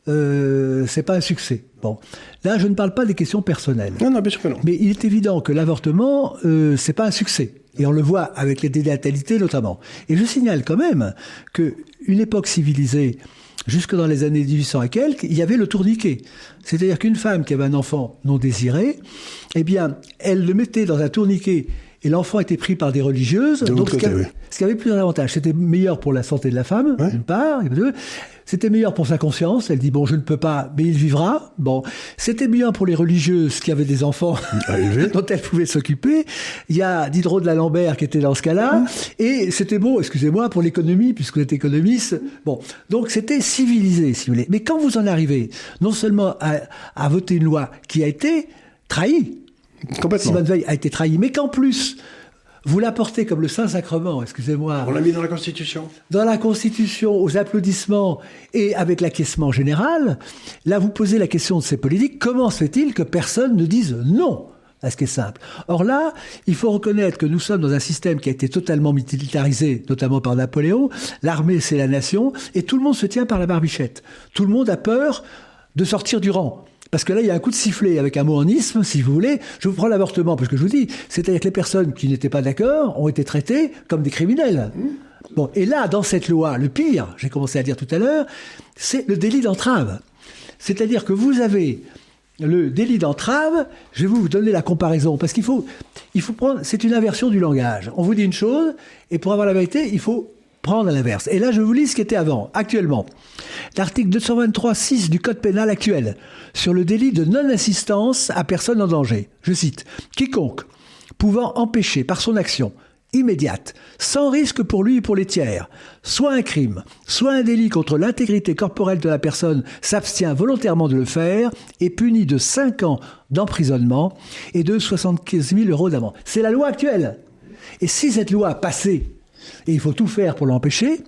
c'est pas un succès. Bon, là, je ne parle pas des questions personnelles. Non, bien sûr que non. Mais il est évident que l'avortement, c'est pas un succès. Et on le voit avec les dénatalités notamment. Et je signale quand même que une époque civilisée, jusque dans les années 1800 et quelques, il y avait le tourniquet. C'est-à-dire qu'une femme qui avait un enfant non désiré, eh bien, elle le mettait dans un tourniquet et l'enfant était pris par des religieuses. Donc, ce qui avait plusieurs avantages. C'était meilleur pour la santé de la femme, d'une part. C'était meilleur pour sa conscience. Elle dit, bon, je ne peux pas, mais il vivra. Bon. C'était bien pour les religieuses qui avaient des enfants dont elles pouvaient s'occuper. Il y a Diderot de L'Alembert qui était dans ce cas-là. Et c'était bon, excusez-moi, pour l'économie, puisque vous êtes économiste. Bon. Donc, c'était civilisé, si vous voulez. Mais quand vous en arrivez, non seulement à voter une loi qui a été trahie, Simone Veil a été trahie, mais qu'en plus, vous l'apportez comme le Saint-Sacrement, excusez-moi. On l'a mis dans la Constitution. Dans la Constitution, aux applaudissements et avec l'acquiescement général, là vous posez la question de ces politiques, comment se fait-il que personne ne dise non à ce qui est simple? Or là, il faut reconnaître que nous sommes dans un système qui a été totalement militarisé, notamment par Napoléon. L'armée, c'est la nation, et tout le monde se tient par la barbichette. Tout le monde a peur de sortir du rang. Parce que là, il y a un coup de sifflet avec un mot en isme, si vous voulez. Je vous prends l'avortement, parce que je vous dis, c'est-à-dire que les personnes qui n'étaient pas d'accord ont été traitées comme des criminels. Bon, et là, dans cette loi, le pire, j'ai commencé à dire tout à l'heure, c'est le délit d'entrave. C'est-à-dire que vous avez le délit d'entrave, je vais vous donner la comparaison, parce qu'il faut prendre, c'est une inversion du langage. On vous dit une chose, et pour avoir la vérité, il faut prendre à l'inverse. Et là, je vous lis ce qui était avant. Actuellement, l'article 223.6 du Code pénal actuel sur le délit de non-assistance à personne en danger. Je cite, « Quiconque pouvant empêcher par son action immédiate, sans risque pour lui et pour les tiers, soit un crime, soit un délit contre l'intégrité corporelle de la personne s'abstient volontairement de le faire, est puni de 5 ans d'emprisonnement et de 75 000 € d'amende. » C'est la loi actuelle. Et si cette loi passait, et il faut tout faire pour l'empêcher,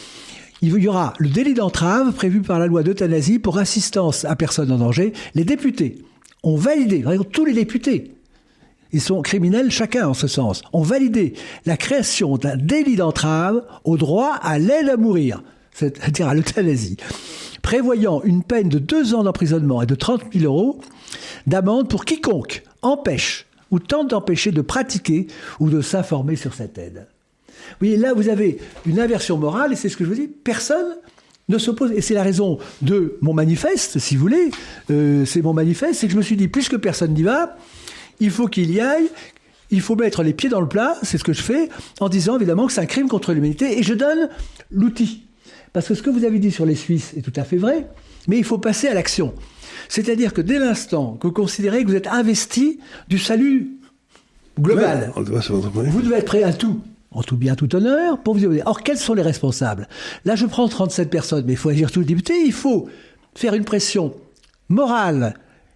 il y aura le délit d'entrave prévu par la loi d'euthanasie pour assistance à personne en danger. Les députés ont validé, par exemple, tous les députés, ils sont criminels chacun en ce sens, ont validé la création d'un délit d'entrave au droit à l'aide à mourir, c'est-à-dire à l'euthanasie, prévoyant une peine de 2 ans d'emprisonnement et de 30 000 € d'amende pour quiconque empêche ou tente d'empêcher de pratiquer ou de s'informer sur cette aide. Oui, là, vous avez une inversion morale, et c'est ce que je vous dis, personne ne s'oppose. Et c'est la raison de mon manifeste, si vous voulez. C'est mon manifeste, c'est que je me suis dit, puisque personne n'y va, il faut qu'il y aille, il faut mettre les pieds dans le plat, c'est ce que je fais, en disant évidemment que c'est un crime contre l'humanité, et je donne l'outil. Parce que ce que vous avez dit sur les Suisses est tout à fait vrai, mais il faut passer à l'action. C'est-à-dire que dès l'instant que vous considérez que vous êtes investi du salut global, vous devez être prêt à tout. En tout bien, tout honneur, pour vous aider. Or, quels sont les responsables? Là, je prends 37 personnes, mais il faut agir tout le député. Il faut faire une pression morale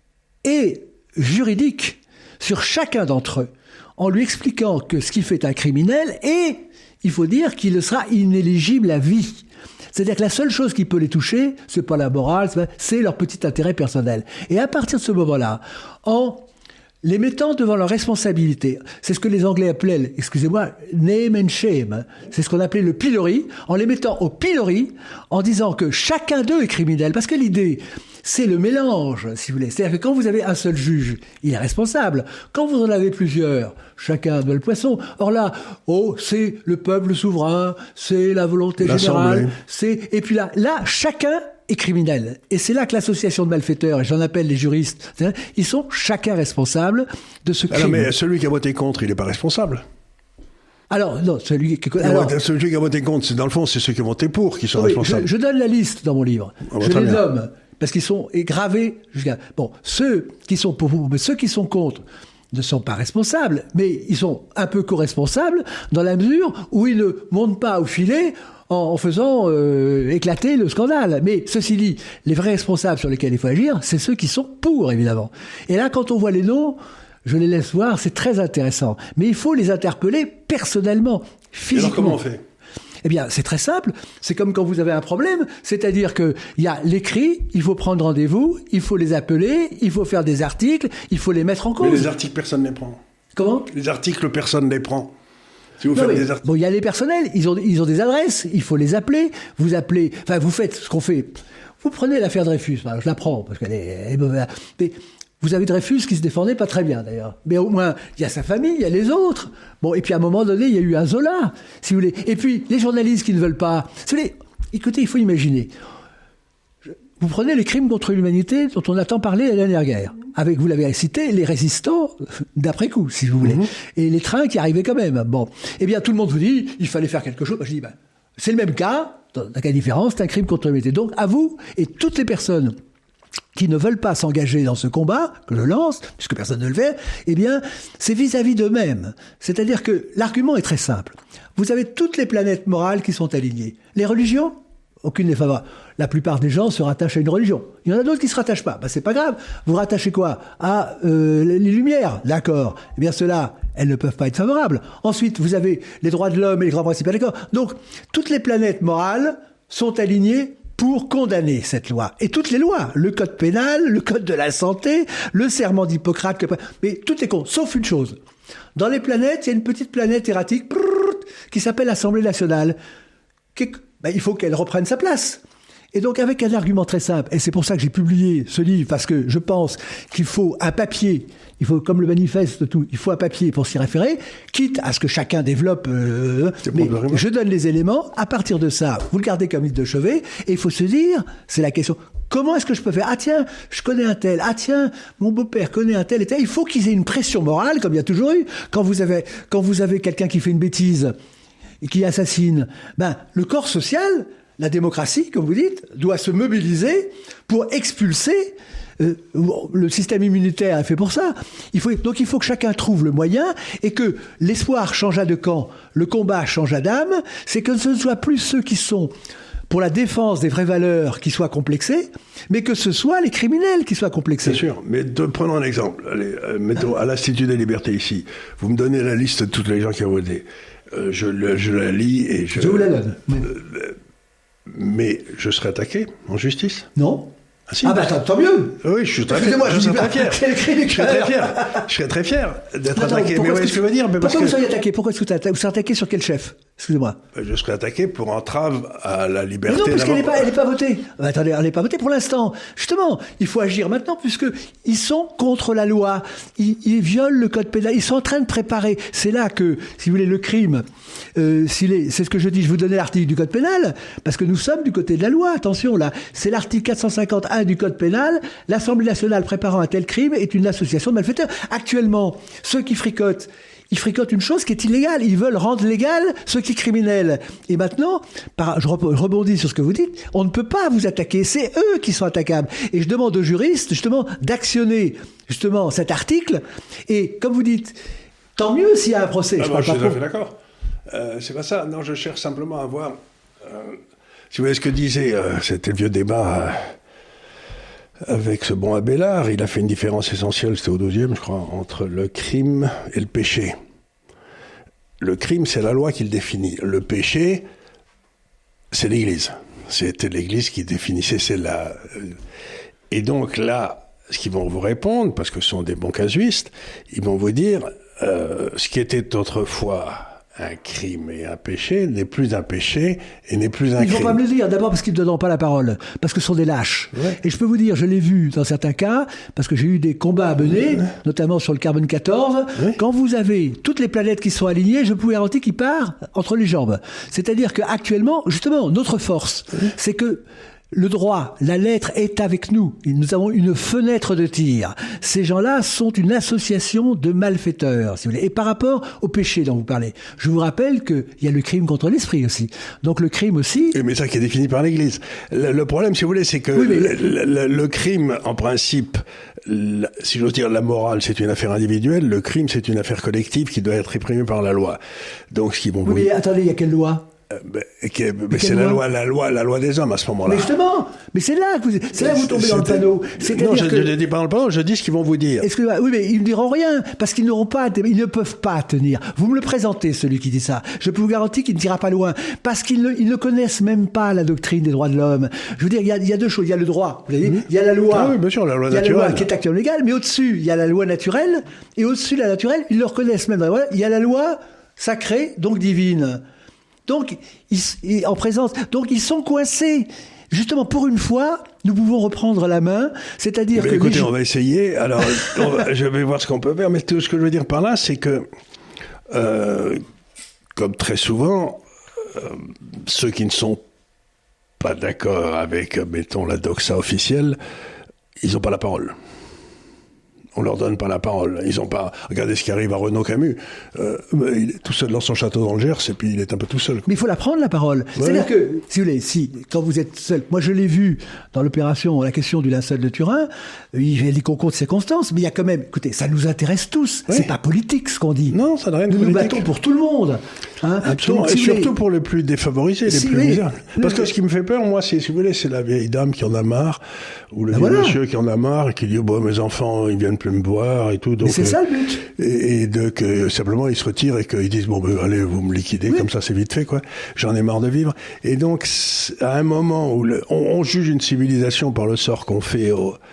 et juridique sur chacun d'entre eux, en lui expliquant que ce qu'il fait est un criminel, et il faut dire qu'il sera inéligible à vie. C'est-à-dire que la seule chose qui peut les toucher, c'est pas la morale, c'est leur petit intérêt personnel. Et à partir de ce moment-là, en les mettant devant leurs responsabilités, c'est ce que les Anglais appelaient, excusez-moi, name and shame, c'est ce qu'on appelait le pillory, en les mettant au pillory, en disant que chacun d'eux est criminel, parce que l'idée, c'est le mélange, si vous voulez. C'est-à-dire que quand vous avez un seul juge, il est responsable. Quand vous en avez plusieurs, chacun doit le poisson. Or là, c'est le peuple souverain, c'est la volonté générale, et puis là, chacun est criminel. Et c'est là que l'association de malfaiteurs, et j'en appelle les juristes, ils sont chacun responsables de ce crime. Mais celui qui a voté contre, il n'est pas responsable. Alors, non, celui qui a voté contre, dans le fond, c'est ceux qui ont voté pour qui sont responsables. Je donne la liste dans mon livre. Je les nomme, parce qu'ils sont gravés jusqu'à... Bon, ceux qui sont pour vous, mais ceux qui sont contre ne sont pas responsables, mais ils sont un peu co-responsables dans la mesure où ils ne montent pas au filet en faisant éclater le scandale. Mais ceci dit, les vrais responsables sur lesquels il faut agir, c'est ceux qui sont pour, évidemment. Et là, quand on voit les noms, je les laisse voir, c'est très intéressant. Mais il faut les interpeller personnellement, physiquement. Alors comment on fait ? Eh bien, c'est très simple. C'est comme quand vous avez un problème. C'est-à-dire qu'il y a l'écrit, il faut prendre rendez-vous, il faut les appeler, il faut faire des articles, il faut les mettre en cause. Mais les articles, personne ne les prend. Comment ? Les articles, personne ne les prend. Si vous faites des articles... Bon, il y a les personnels, ils ont des adresses, il faut les appeler. Vous appelez, enfin, vous faites ce qu'on fait. Vous prenez l'affaire Dreyfus, je la prends parce qu'elle est mauvaise. Mais vous avez Dreyfus qui se défendait pas très bien d'ailleurs. Mais au moins, il y a sa famille, il y a les autres. Bon, et puis à un moment donné, il y a eu un Zola, si vous voulez. Et puis, les journalistes qui ne veulent pas. Si vous voulez, écoutez, il faut imaginer. Vous prenez les crimes contre l'humanité dont on a tant parlé la dernière guerre. Avec, vous l'avez cité, les résistants d'après coup, si vous voulez. Et les trains qui arrivaient quand même. Bon. Eh bien, tout le monde vous dit, il fallait faire quelque chose. Je dis, c'est le même cas. Dans la différence, c'est un crime contre l'humanité. Donc, à vous et toutes les personnes qui ne veulent pas s'engager dans ce combat, que je lance, puisque personne ne le fait, eh bien, c'est vis-à-vis d'eux-mêmes. C'est-à-dire que l'argument est très simple. Vous avez toutes les planètes morales qui sont alignées. Les religions, aucune n'est favorable. La plupart des gens se rattachent à une religion. Il y en a d'autres qui se rattachent pas. C'est pas grave. Vous rattachez quoi? À les Lumières, d'accord. Eh bien, ceux-là, elles ne peuvent pas être favorables. Ensuite, vous avez les droits de l'homme et les grands principes, d'accord. Donc, toutes les planètes morales sont alignées pour condamner cette loi. Et toutes les lois, le code pénal, le code de la santé, le serment d'Hippocrate, mais tout est con, sauf une chose. Dans les planètes, il y a une petite planète erratique qui s'appelle l'Assemblée nationale. Il faut qu'elle reprenne sa place. Et donc, avec un argument très simple, et c'est pour ça que j'ai publié ce livre, parce que je pense qu'il faut un papier, il faut, comme le manifeste, tout, il faut un papier pour s'y référer, quitte à ce que chacun développe, mais je donne les éléments, à partir de ça, vous le gardez comme livre de chevet, et il faut se dire, c'est la question, comment est-ce que je peux faire? Ah tiens, je connais un tel, ah tiens, mon beau-père connaît un tel et tel, il faut qu'ils aient une pression morale, comme il y a toujours eu, quand vous avez quelqu'un qui fait une bêtise, et qui assassine, le corps social, la démocratie, comme vous dites, doit se mobiliser pour expulser. Le système immunitaire est fait pour ça. Donc il faut que chacun trouve le moyen et que l'espoir changeât de camp, le combat changeât d'âme. C'est que ce ne soit plus ceux qui sont pour la défense des vraies valeurs qui soient complexés, mais que ce soit les criminels qui soient complexés. C'est sûr, mais prenons un exemple. Allez, mettons à l'Institut des libertés ici. Vous me donnez la liste de tous les gens qui ont voté. Je la lis et je vous la donne. Mais je serai attaqué en justice? Non. Ah, si, tant mieux. Oui, je suis très fier. Je serais très fier d'être attaqué. Mais est-ce que je veux dire? Pourquoi vous seriez attaqué? Pourquoi est-ce que vous serez attaqué sur quel chef? Excusez-moi. Je serais attaqué pour entrave à la liberté. Mais non, parce qu'elle n'est pas votée. Attendez, elle n'est pas votée pour l'instant. Justement, il faut agir maintenant puisque ils sont contre la loi. Ils violent le code pénal. Ils sont en train de préparer. C'est là que, si vous voulez, le crime, c'est ce que je dis. Je vous donnais l'article du code pénal parce que nous sommes du côté de la loi. Attention, là, c'est l'article 451 du code pénal. L'Assemblée nationale préparant un tel crime est une association de malfaiteurs. Actuellement, ceux qui fricotent, ils fricotent une chose qui est illégale. Ils veulent rendre légal ce qui est criminel. Et maintenant, je rebondis sur ce que vous dites, on ne peut pas vous attaquer. C'est eux qui sont attaquables. Et je demande aux juristes, justement, d'actionner, justement, cet article. Et, comme vous dites, tant mieux s'il y a un procès. Je suis tout à fait d'accord. C'est pas ça. Non, je cherche simplement à voir... si vous voyez ce que disait, c'était le vieux débat... avec ce bon Abélard, il a fait une différence essentielle, c'était au XIIe, je crois, entre le crime et le péché. Le crime, c'est la loi qui le définit. Le péché, c'est l'Église. C'était l'Église qui définissait Et donc là, ce qu'ils vont vous répondre, parce que ce sont des bons casuistes, ils vont vous dire, ce qui était autrefois un crime et un péché n'est plus un péché et n'est plus un crime. Ils ne vont pas me le dire, d'abord parce qu'ils ne donnent pas la parole, parce que ce sont des lâches. Ouais. Et je peux vous dire, je l'ai vu dans certains cas, parce que j'ai eu des combats à mener, notamment sur le carbone 14, quand vous avez toutes les planètes qui sont alignées, je peux vous garantir qu'il part entre les jambes. C'est-à-dire qu'actuellement, justement, notre force, c'est que le droit, la lettre est avec nous. Nous avons une fenêtre de tir. Ces gens-là sont une association de malfaiteurs, si vous voulez. Et par rapport au péché dont vous parlez, je vous rappelle qu'il y a le crime contre l'esprit aussi. Donc le crime aussi... Mais ça qui est défini par l'Église. Le problème, si vous voulez, c'est que le crime, en principe, si j'ose dire, la morale, c'est une affaire individuelle. Le crime, c'est une affaire collective qui doit être réprimée par la loi. Donc ce qu'ils vont vous... mais attendez, il y a quelle loi ? C'est la loi des hommes à ce moment-là. Mais justement, mais c'est là que vous tombez dans le panneau. Non, je ne dis pas dans le panneau, je dis ce qu'ils vont vous dire. Excusez-moi, oui, mais ils ne diront rien, parce qu'ils ils ne peuvent pas tenir. Vous me le présentez, celui qui dit ça. Je peux vous garantir qu'il ne ira pas loin, parce qu'ils ne connaissent même pas la doctrine des droits de l'homme. Je veux dire, il y a deux choses. Il y a le droit, vous avez dit, il y a la loi. Oui, bien sûr, la loi naturelle. Il y a la loi qui est actuellement légale, mais au-dessus, il y a la loi naturelle, et au-dessus de la naturelle, ils le reconnaissent même. Il y a la loi sacrée, donc divine. Donc, ils sont coincés. Justement, pour une fois, nous pouvons reprendre la main, c'est-à-dire que... Écoutez, on va essayer. Alors, je vais voir ce qu'on peut faire. Mais tout ce que je veux dire par là, c'est que, comme très souvent, ceux qui ne sont pas d'accord avec, mettons, la doxa officielle, ils n'ont pas la parole. On leur donne pas la parole. Ils ont pas. Regardez ce qui arrive à Renaud Camus. Il est tout seul dans son château dans le Gers et puis il est un peu tout seul. Mais il faut la prendre, la parole. Ouais. C'est-à-dire que, si vous voulez, quand vous êtes seul, moi je l'ai vu dans l'opération La question du linceul de Turin, il y a des concours de circonstances, mais il y a quand même, écoutez, ça nous intéresse tous. Ouais. C'est pas politique ce qu'on dit. Non, ça n'a rien de politique. Nous nous battons pour tout le monde. Hein. Absolument. Donc, et surtout pour les plus défavorisés, les plus misérables. Parce que ce qui me fait peur, moi, si vous voulez, c'est la vieille dame qui en a marre, ou le vieux monsieur qui en a marre et qui dit, bon, mes enfants, ils viennent plus me voir et tout. Donc, c'est ça le but. Et donc, simplement, ils se retirent et qu'ils disent, bon, ben, allez, vous me liquidez, comme ça, c'est vite fait, quoi. J'en ai marre de vivre. Et donc, à un moment où on juge une civilisation par le sort qu'on fait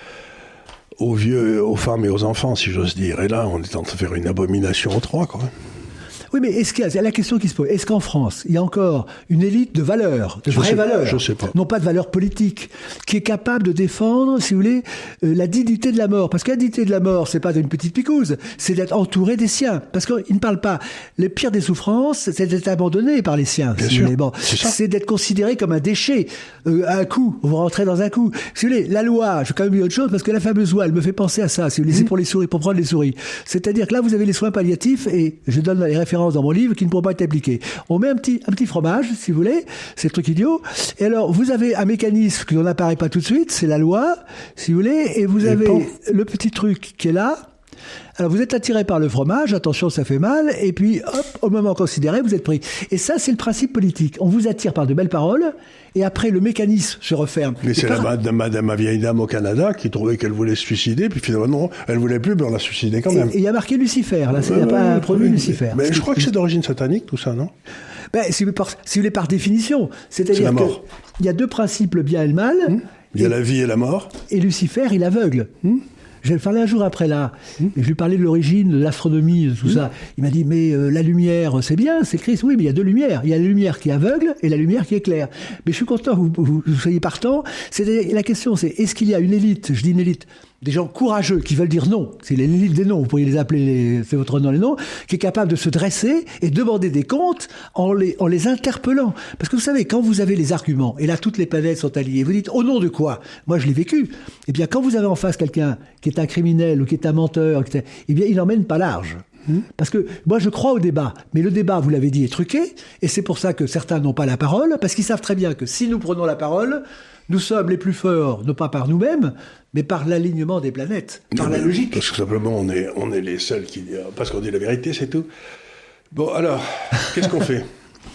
aux vieux, aux femmes et aux enfants, si j'ose dire. Et là, on est en train de faire une abomination aux trois, quoi. Oui, mais est-ce qu'il y a la question qui se pose, est-ce qu'en France, il y a encore une élite de valeurs, de vraies valeurs, je sais pas. Non pas de valeurs politiques, qui est capable de défendre, si vous voulez, la dignité de la mort? Parce que la dignité de la mort, c'est pas d'une petite picouse, c'est d'être entouré des siens. Parce qu'ils ne parlent pas. Le pire des souffrances, c'est d'être abandonné par les siens. Bien sûr. Bon, c'est d'être considéré comme un déchet. Un coup, vous rentrez dans un coup. Si vous voulez, la loi, je vais quand même dire autre chose, parce que la fameuse loi, elle me fait penser à ça. Si vous voulez, c'est pour les souris, pour prendre les souris. C'est-à-dire que là, vous avez les soins palliatifs, et je donne les références dans mon livre qui ne pourront pas être appliquées. On met un petit fromage, si vous voulez, c'est le truc idiot. Et alors, vous avez un mécanisme qui n'apparaît pas tout de suite, c'est la loi, si vous voulez, et vous avez le petit truc qui est là. Alors, vous êtes attiré par le fromage, attention, ça fait mal, et puis, hop, au moment considéré, vous êtes pris. Et ça, c'est le principe politique. On vous attire par de belles paroles, et après, le mécanisme se referme. Mais c'est ma vieille dame au Canada qui trouvait qu'elle voulait se suicider, puis finalement, non, elle voulait plus, mais on l'a suicidée quand même. Et il y a marqué Lucifer, là, il n'y a pas un produit Lucifer. Mais je crois que c'est d'origine satanique, tout ça, non? Ben, si vous voulez, par définition. C'est-à-dire qu'il y a deux principes, le bien et le mal. Il y a la vie et la mort. Et Lucifer, il aveugle. J'ai parlé un jour après là, et je lui parlais de l'origine, de l'astronomie, de tout ça. Il m'a dit, mais la lumière, c'est bien, c'est Christ. Oui, mais il y a deux lumières. Il y a la lumière qui est aveugle et la lumière qui est claire. Mais je suis content que vous soyez partant. La question, c'est, est-ce qu'il y a une élite, je dis une élite, des gens courageux qui veulent dire non, c'est l'élite des noms, vous pourriez les appeler, c'est votre nom les noms, qui est capable de se dresser et demander des comptes en les interpellant. Parce que vous savez, quand vous avez les arguments, et là toutes les planètes sont alliées, vous dites au nom de quoi? Moi je l'ai vécu. Eh bien quand vous avez en face quelqu'un qui est un criminel ou qui est un menteur, eh bien il n'emmène pas large. Parce que moi je crois au débat, mais le débat, vous l'avez dit, est truqué, et c'est pour ça que certains n'ont pas la parole, parce qu'ils savent très bien que si nous prenons la parole, nous sommes les plus forts, non pas par nous-mêmes, mais par l'alignement des planètes, par la logique. Parce que simplement, on est les seuls qui... Parce qu'on dit la vérité, c'est tout. Bon, alors, qu'est-ce qu'on fait?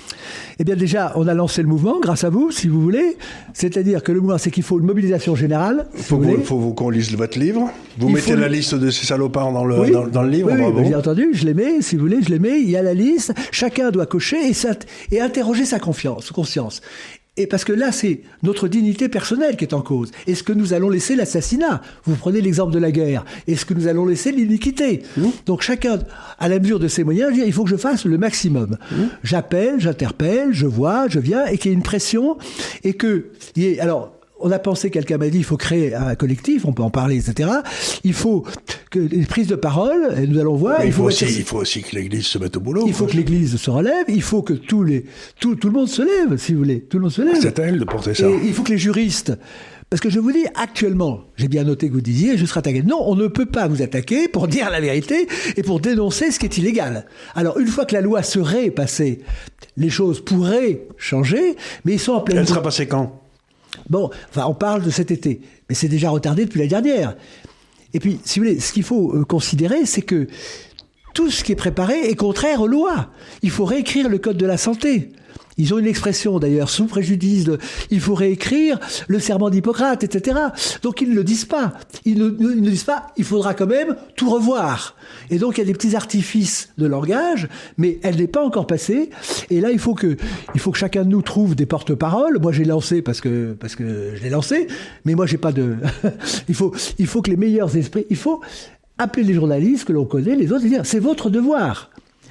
Eh bien déjà, on a lancé le mouvement, grâce à vous, si vous voulez. C'est-à-dire que le mouvement, c'est qu'il faut une mobilisation générale. Il faut qu'on lise votre livre. Vous mettez la liste de ces salopards dans le livre. Oui, bravo. J'ai entendu, je les mets, si vous voulez, je les mets. Il y a la liste. Chacun doit cocher et interroger sa conscience. Et parce que là, c'est notre dignité personnelle qui est en cause. Est-ce que nous allons laisser l'assassinat? Vous prenez l'exemple de la guerre. Est-ce que nous allons laisser l'iniquité? Donc chacun, à la mesure de ses moyens, il faut que je fasse le maximum. J'appelle, j'interpelle, je vois, je viens, et qu'il y ait une pression, et que... Alors, on a pensé, quelqu'un m'a dit, il faut créer un collectif, on peut en parler, etc. Il faut que les prises de parole, et nous allons voir... Il faut aussi que l'Église se mette au boulot. Il faut que l'Église se relève, il faut que tout le monde se lève, si vous voulez. Tout le monde se lève. C'est à elle de porter ça. Et il faut que les juristes... Parce que je vous dis, actuellement, j'ai bien noté que vous disiez, je serai attaqué. Non, on ne peut pas vous attaquer pour dire la vérité et pour dénoncer ce qui est illégal. Alors, une fois que la loi serait passée, les choses pourraient changer, mais ils sont en pleine... Elle sera passée quand? Bon, enfin, on parle de cet été, mais c'est déjà retardé depuis l'année dernière. Et puis, si vous voulez, ce qu'il faut considérer, c'est que tout ce qui est préparé est contraire aux lois. Il faut réécrire le code de la santé. Ils ont une expression d'ailleurs, sous préjudice de « il faut réécrire le serment d'Hippocrate », etc. Donc ils ne le disent pas. Ils ne disent pas « il faudra quand même tout revoir ». Et donc il y a des petits artifices de langage, mais elle n'est pas encore passée. Et là, il faut que chacun de nous trouve des porte-paroles. Moi, j'ai lancé parce que je l'ai lancé, mais moi, j'ai pas de... il faut que les meilleurs esprits... Il faut appeler les journalistes que l'on connaît, les autres, et dire « c'est votre devoir ».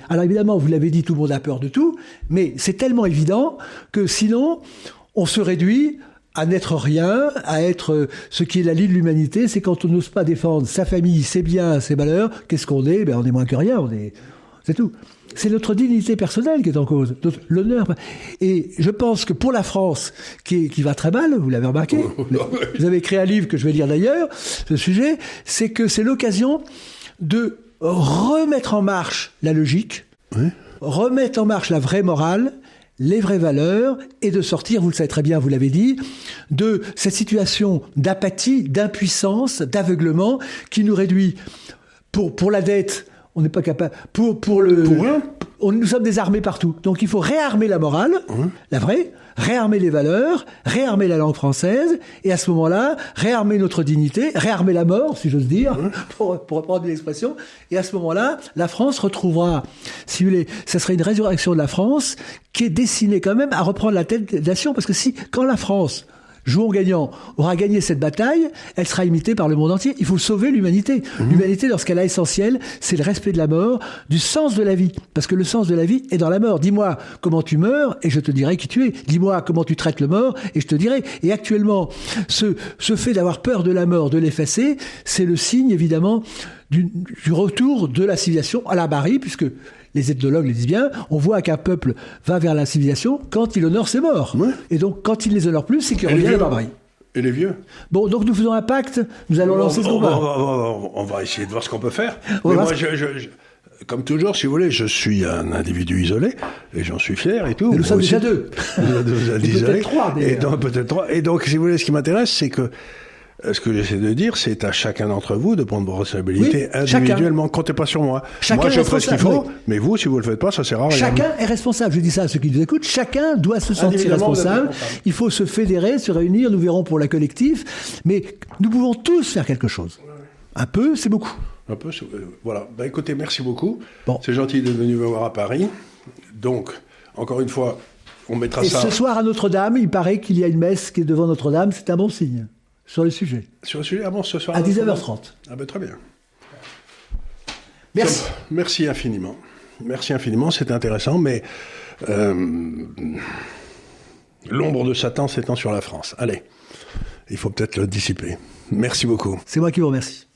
Alors évidemment, vous l'avez dit, tout le monde a peur de tout, mais c'est tellement évident que sinon, on se réduit à n'être rien, à être ce qui est la lie de l'humanité. C'est quand on n'ose pas défendre sa famille, ses biens, ses valeurs, qu'est-ce qu'on est? On est moins que rien, c'est tout. C'est notre dignité personnelle qui est en cause, l'honneur. Et je pense que pour la France, qui va très mal, vous l'avez remarqué, vous avez écrit un livre que je vais lire d'ailleurs, ce sujet, c'est que c'est l'occasion de remettre en marche la logique, remettre en marche la vraie morale, les vraies valeurs, et de sortir, vous le savez très bien, vous l'avez dit, de cette situation d'apathie, d'impuissance, d'aveuglement, qui nous réduit pour la dette. On n'est pas capable. Nous sommes désarmés partout. Donc il faut réarmer la morale, la vraie, réarmer les valeurs, réarmer la langue française, et à ce moment-là, réarmer notre dignité, réarmer la mort, si j'ose dire, pour reprendre une expression. Et à ce moment-là, la France retrouvera, si vous voulez, ça serait une résurrection de la France qui est destinée quand même à reprendre la tête nation, parce que quand la France, jouons gagnant, aura gagné cette bataille, elle sera imitée par le monde entier. Il faut sauver l'humanité. L'humanité, lorsqu'elle a essentiel, c'est le respect de la mort, du sens de la vie. Parce que le sens de la vie est dans la mort. Dis-moi comment tu meurs et je te dirai qui tu es. Dis-moi comment tu traites le mort et je te dirai. Et actuellement, ce fait d'avoir peur de la mort, de l'effacer, c'est le signe, évidemment, du retour de la civilisation à la barbarie, puisque les ethnologues le disent bien, on voit qu'un peuple va vers la civilisation quand il honore ses morts. Et donc, quand il les honore plus, c'est qu'il revient à la barbarie. Et les vieux? Bon, donc nous faisons un pacte, nous allons lancer ce combat. On va essayer de voir ce qu'on peut faire. Mais moi, comme toujours, si vous voulez, je suis un individu isolé, et j'en suis fier et tout. Mais nous sommes déjà deux. Vous êtes peut-être trois, d'ailleurs. Peut-être trois. Et donc, si vous voulez, ce qui m'intéresse, c'est que ce que j'essaie de dire, c'est à chacun d'entre vous de prendre vos responsabilités individuellement. Chacun. Comptez pas sur moi. Moi, je ferai ce qu'il faut, mais vous, si vous le faites pas, ça sert à rien. Chacun est responsable. Je dis ça à ceux qui nous écoutent. Chacun doit se sentir responsable. Il faut se fédérer, se réunir. Nous verrons pour la collective. Mais nous pouvons tous faire quelque chose. Un peu, c'est beaucoup. Un peu, voilà. Écoutez, merci beaucoup. Bon. C'est gentil de venir me voir à Paris. Donc, encore une fois, on mettra ça. Et ce soir à Notre-Dame, il paraît qu'il y a une messe qui est devant Notre-Dame. C'est un bon signe. Sur le sujet. Sur le sujet? Ah bon, ce soir? À 19h30. Ah ben très bien. Merci. Merci infiniment. Merci infiniment, c'est intéressant, mais l'ombre de Satan s'étend sur la France. Allez, il faut peut-être le dissiper. Merci beaucoup. C'est moi qui vous remercie.